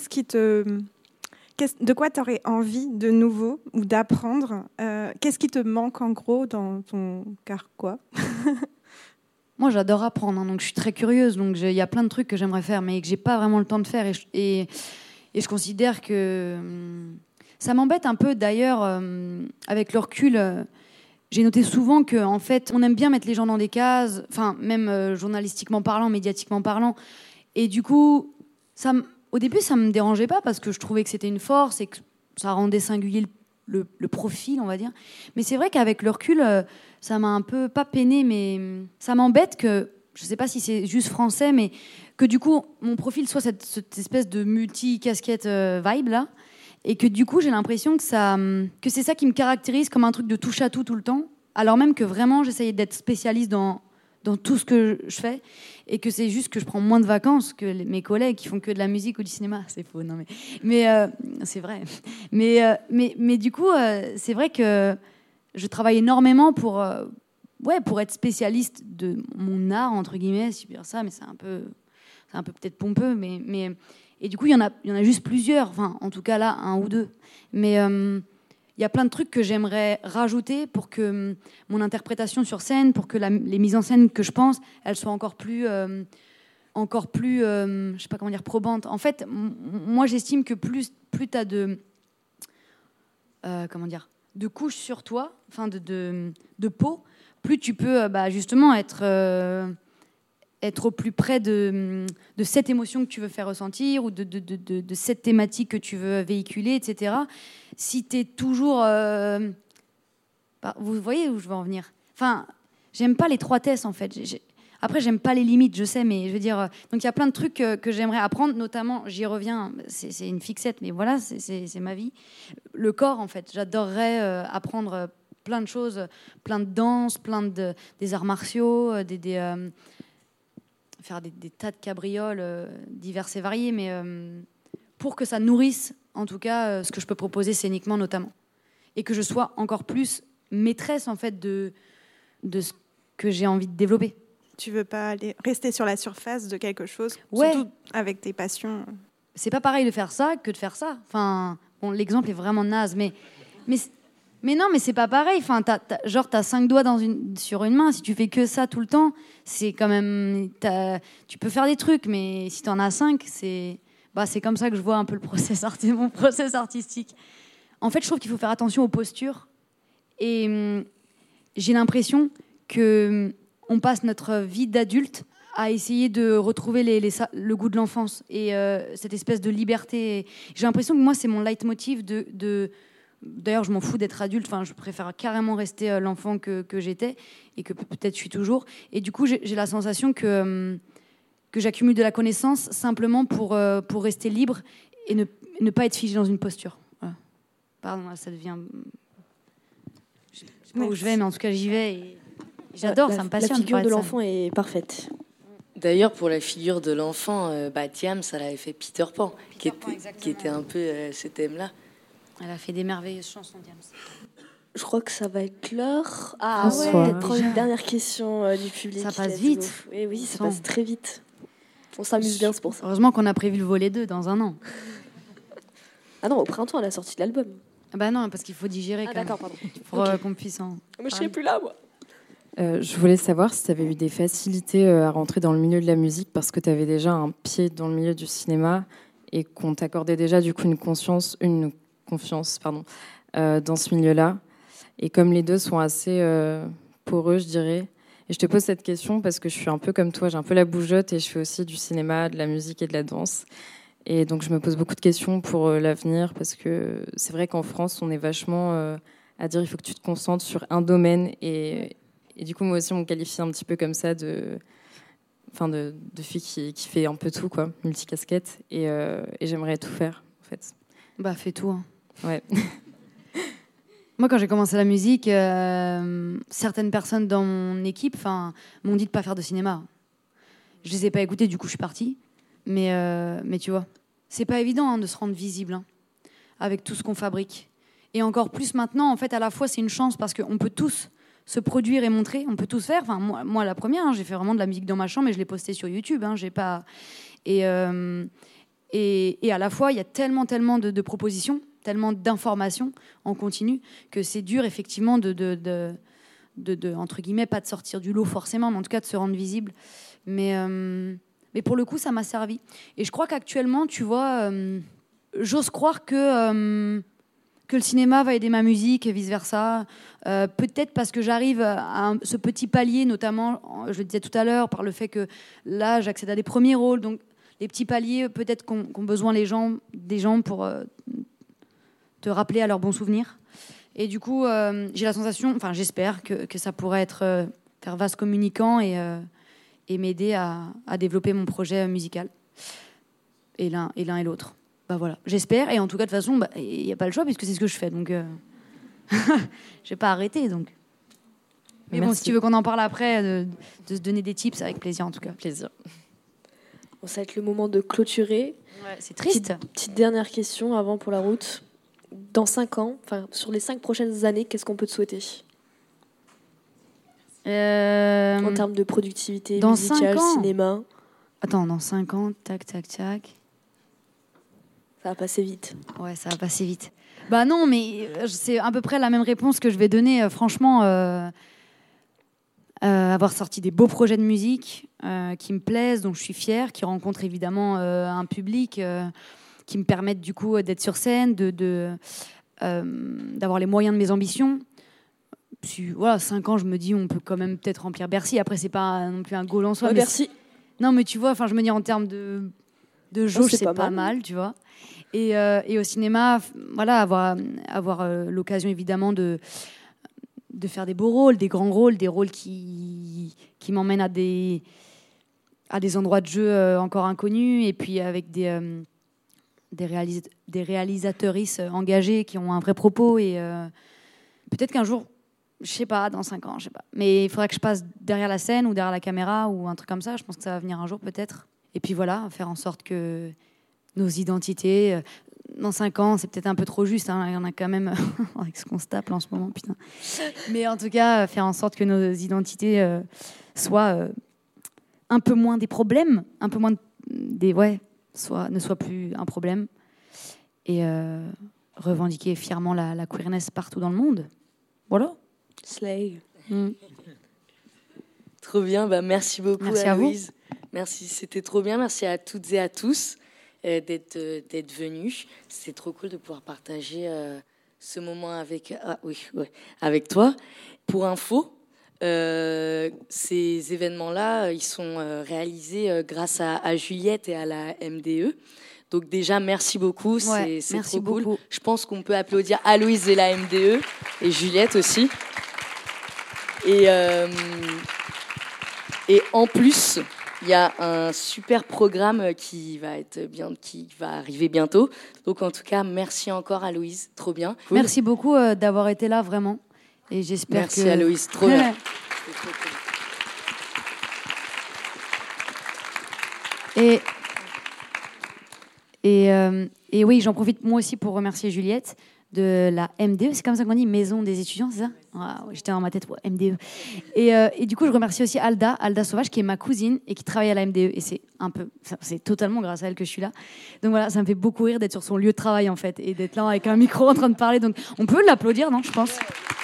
de quoi tu aurais envie de nouveau ou d'apprendre? Qu'est-ce qui te manque en gros dans ton carquois? Moi, j'adore apprendre, hein, donc je suis très curieuse. Donc il y a plein de trucs que j'aimerais faire, mais que j'ai pas vraiment le temps de faire. Et je considère que ça m'embête un peu. D'ailleurs, avec le recul, j'ai noté souvent que en fait, on aime bien mettre les gens dans des cases, enfin même journalistiquement parlant, médiatiquement parlant. Et du coup, au début, ça me dérangeait pas parce que je trouvais que c'était une force et que ça rendait singulier le profil, on va dire. Mais c'est vrai qu'avec le recul, ça m'a un peu, pas peiné, mais ça m'embête que, je sais pas si c'est juste français, mais que du coup, mon profil soit cette espèce de multi-casquette vibe là, et que du coup, j'ai l'impression que c'est ça qui me caractérise comme un truc de touche à tout le temps, alors même que vraiment, j'essayais d'être spécialiste dans tout ce que je fais, et que c'est juste que je prends moins de vacances que mes collègues qui font que de la musique ou du cinéma. C'est faux, non mais c'est vrai. Mais du coup, c'est vrai que je travaille énormément pour être spécialiste de mon art, entre guillemets, si je peux dire ça, mais c'est un peu peut-être pompeux, mais et du coup, il y en a juste plusieurs, enfin, en tout cas là, un ou deux. Mais il y a plein de trucs que j'aimerais rajouter pour que mon interprétation sur scène, pour que les mises en scène que je pense, elles soient encore plus je sais pas comment dire, probantes. En fait, moi, j'estime que plus tu as de couches sur toi, enfin de peau, plus tu peux justement être au plus près de cette émotion que tu veux faire ressentir ou de cette thématique que tu veux véhiculer, etc. Si tu es toujours... vous voyez où je veux en venir? Enfin, j'aime pas l'étroitesse, en fait. Après, j'aime pas les limites, je sais, mais je veux dire... Donc, il y a plein de trucs que j'aimerais apprendre, notamment, j'y reviens, c'est une fixette, mais voilà, c'est ma vie. Le corps, en fait. J'adorerais apprendre plein de choses, plein de danses, des arts martiaux, faire des tas de cabrioles diverses et variées, mais pour que ça nourrisse, en tout cas, ce que je peux proposer scéniquement, notamment. Et que je sois encore plus maîtresse, en fait, de ce que j'ai envie de développer. Tu veux pas rester sur la surface de quelque chose, ouais. Surtout avec tes passions. C'est pas pareil de faire ça que de faire ça. Enfin, bon, l'exemple est vraiment naze, mais non, mais c'est pas pareil. Enfin, t'as 5 doigts sur une main. Si tu fais que ça tout le temps, c'est quand même... Tu peux faire des trucs, mais si t'en as 5, c'est comme ça que je vois un peu mon process artistique. En fait, je trouve qu'il faut faire attention aux postures. Et j'ai l'impression qu'on passe notre vie d'adulte à essayer de retrouver le goût de l'enfance et cette espèce de liberté. J'ai l'impression que moi, c'est mon leitmotiv de D'ailleurs, je m'en fous d'être adulte. Enfin, je préfère carrément rester l'enfant que j'étais et que peut-être je suis toujours. Et du coup, j'ai la sensation que j'accumule de la connaissance simplement pour rester libre et ne pas être figé dans une posture. Voilà. Pardon, là, ça devient... Je sais pas où je vais, mais en tout cas, j'y vais. Et j'adore, ça me passionne. La figure de l'enfant est parfaite. D'ailleurs, pour la figure de l'enfant, Diam, ça l'avait fait Peter Pan, qui était un peu ce thème-là. Elle a fait des merveilleuses chansons, Diam. Je crois que ça va être l'heure. Ah ouais, prendre une dernière question du public. Ça passe vite. Oui, ça passe très vite. On s'amuse bien, c'est pour ça. Heureusement qu'on a prévu le volet 2 dans un an. Ah non, au printemps, à la sortie de l'album. Ah bah non, parce qu'il faut digérer quand d'accord, même. pardon. Pour qu'on puisse en... Mais je serai plus là, moi. Je voulais savoir si tu avais eu des facilités à rentrer dans le milieu de la musique parce que tu avais déjà un pied dans le milieu du cinéma et qu'on t'accordait déjà du coup une confiance dans ce milieu-là. Et comme les deux sont assez poreux, je dirais. Et je te pose cette question parce que je suis un peu comme toi, j'ai un peu la bougeotte et je fais aussi du cinéma, de la musique et de la danse. Et donc je me pose beaucoup de questions pour l'avenir parce que c'est vrai qu'en France, on est vachement à dire il faut que tu te concentres sur un domaine et du coup, moi aussi, on me qualifie un petit peu comme ça de fille qui fait un peu tout, quoi, multicasquette. Et j'aimerais tout faire, en fait. Bah, fais tout. Hein. Ouais. Moi, quand j'ai commencé la musique, certaines personnes dans mon équipe m'ont dit de ne pas faire de cinéma. Je les ai pas écoutées, du coup, je suis partie. Mais tu vois, c'est pas évident de se rendre visible avec tout ce qu'on fabrique. Et encore plus maintenant, en fait, à la fois, c'est une chance parce qu'on peut tous se produire et montrer, on peut tous faire. Enfin, moi la première, j'ai fait vraiment de la musique dans ma chambre et je l'ai postée sur YouTube. J'ai pas... et à la fois, il y a tellement de propositions, tellement d'informations en continu que c'est dur, effectivement, de entre guillemets, pas de sortir du lot forcément, mais en tout cas de se rendre visible. Mais pour le coup, ça m'a servi. Et je crois qu'actuellement, tu vois, j'ose croire que le cinéma va aider ma musique et vice-versa. Peut-être parce que j'arrive à ce petit palier, notamment, je le disais tout à l'heure, par le fait que là, j'accède à des premiers rôles. Donc, les petits paliers, peut-être qu'ont besoin des gens pour te rappeler à leurs bons souvenirs. Et du coup, j'ai la sensation, enfin, j'espère que ça pourrait être faire vaste communicant et m'aider à développer mon projet musical. Et l'un et l'autre. Bah voilà, j'espère. Et en tout cas, de toute façon, il n'y a pas le choix puisque c'est ce que je fais. Donc, je vais pas arrêter. Donc. Mais bon, si tu veux qu'on en parle après, de se donner des tips, avec plaisir en tout cas. Plaisir. Bon, ça va être le moment de clôturer. Ouais, c'est triste. Petite dernière question avant pour la route. Dans 5 ans, enfin sur les 5 prochaines années, qu'est-ce qu'on peut te souhaiter en termes de productivité dans musicale, cinéma? Attends, dans 5 ans, tac. Ça va passer vite. Ouais, ça va passer vite. Bah non, mais c'est à peu près la même réponse que je vais donner. Franchement, avoir sorti des beaux projets de musique qui me plaisent, dont je suis fière, qui rencontrent évidemment un public, qui me permettent du coup d'être sur scène, d'avoir les moyens de mes ambitions. Puis, voilà, 5 ans, je me dis, on peut quand même peut-être remplir Bercy. Après, c'est pas non plus un goal en soi. Ouais, mais Bercy. Non, mais tu vois, je me dis en termes de jauge, c'est pas mal, tu vois. Et au cinéma, voilà, avoir l'occasion évidemment de faire des beaux rôles, des grands rôles, des rôles qui m'emmènent à des endroits de jeu encore inconnus, et puis avec des réalisatrices engagées qui ont un vrai propos. Et peut-être qu'un jour, je sais pas, dans 5 ans, je sais pas. Mais il faudrait que je passe derrière la scène ou derrière la caméra ou un truc comme ça. Je pense que ça va venir un jour peut-être. Et puis voilà, faire en sorte que nos identités, dans 5 ans, c'est peut-être un peu trop juste. Il y en a quand même avec ce qu'on se tape en ce moment, putain. Mais en tout cas, faire en sorte que nos identités soient un peu moins des problèmes, un peu moins ne soient plus un problème. Et revendiquer fièrement la queerness partout dans le monde. Voilà. Slay. Trop bien, merci beaucoup. Merci à vous. Merci, c'était trop bien. Merci à toutes et à tous d'être venus. C'est trop cool de pouvoir partager ce moment avec toi. Pour info, ces événements-là, ils sont réalisés grâce à Juliette et à la MDE. Donc déjà, merci beaucoup, Ouais, c'est merci trop cool. beaucoup. Je pense qu'on peut applaudir Aloïse et la MDE, et Juliette aussi. Et en plus, il y a un super programme qui va arriver bientôt. Donc en tout cas, merci encore Aloïse, trop bien. Cool. Merci beaucoup d'avoir été là, vraiment. Et j'espère Merci que... Aloïse, trop bien. Et oui, j'en profite moi aussi pour remercier Juliette de la MDE, c'est comme ça qu'on dit, Maison des étudiants, c'est ça? J'étais dans ma tête, ouais, MDE. Et du coup, je remercie aussi Alda Sauvage, qui est ma cousine et qui travaille à la MDE. Et c'est totalement grâce à elle que je suis là. Donc voilà, ça me fait beaucoup rire d'être sur son lieu de travail, en fait, et d'être là avec un micro en train de parler. Donc on peut l'applaudir, non, je pense.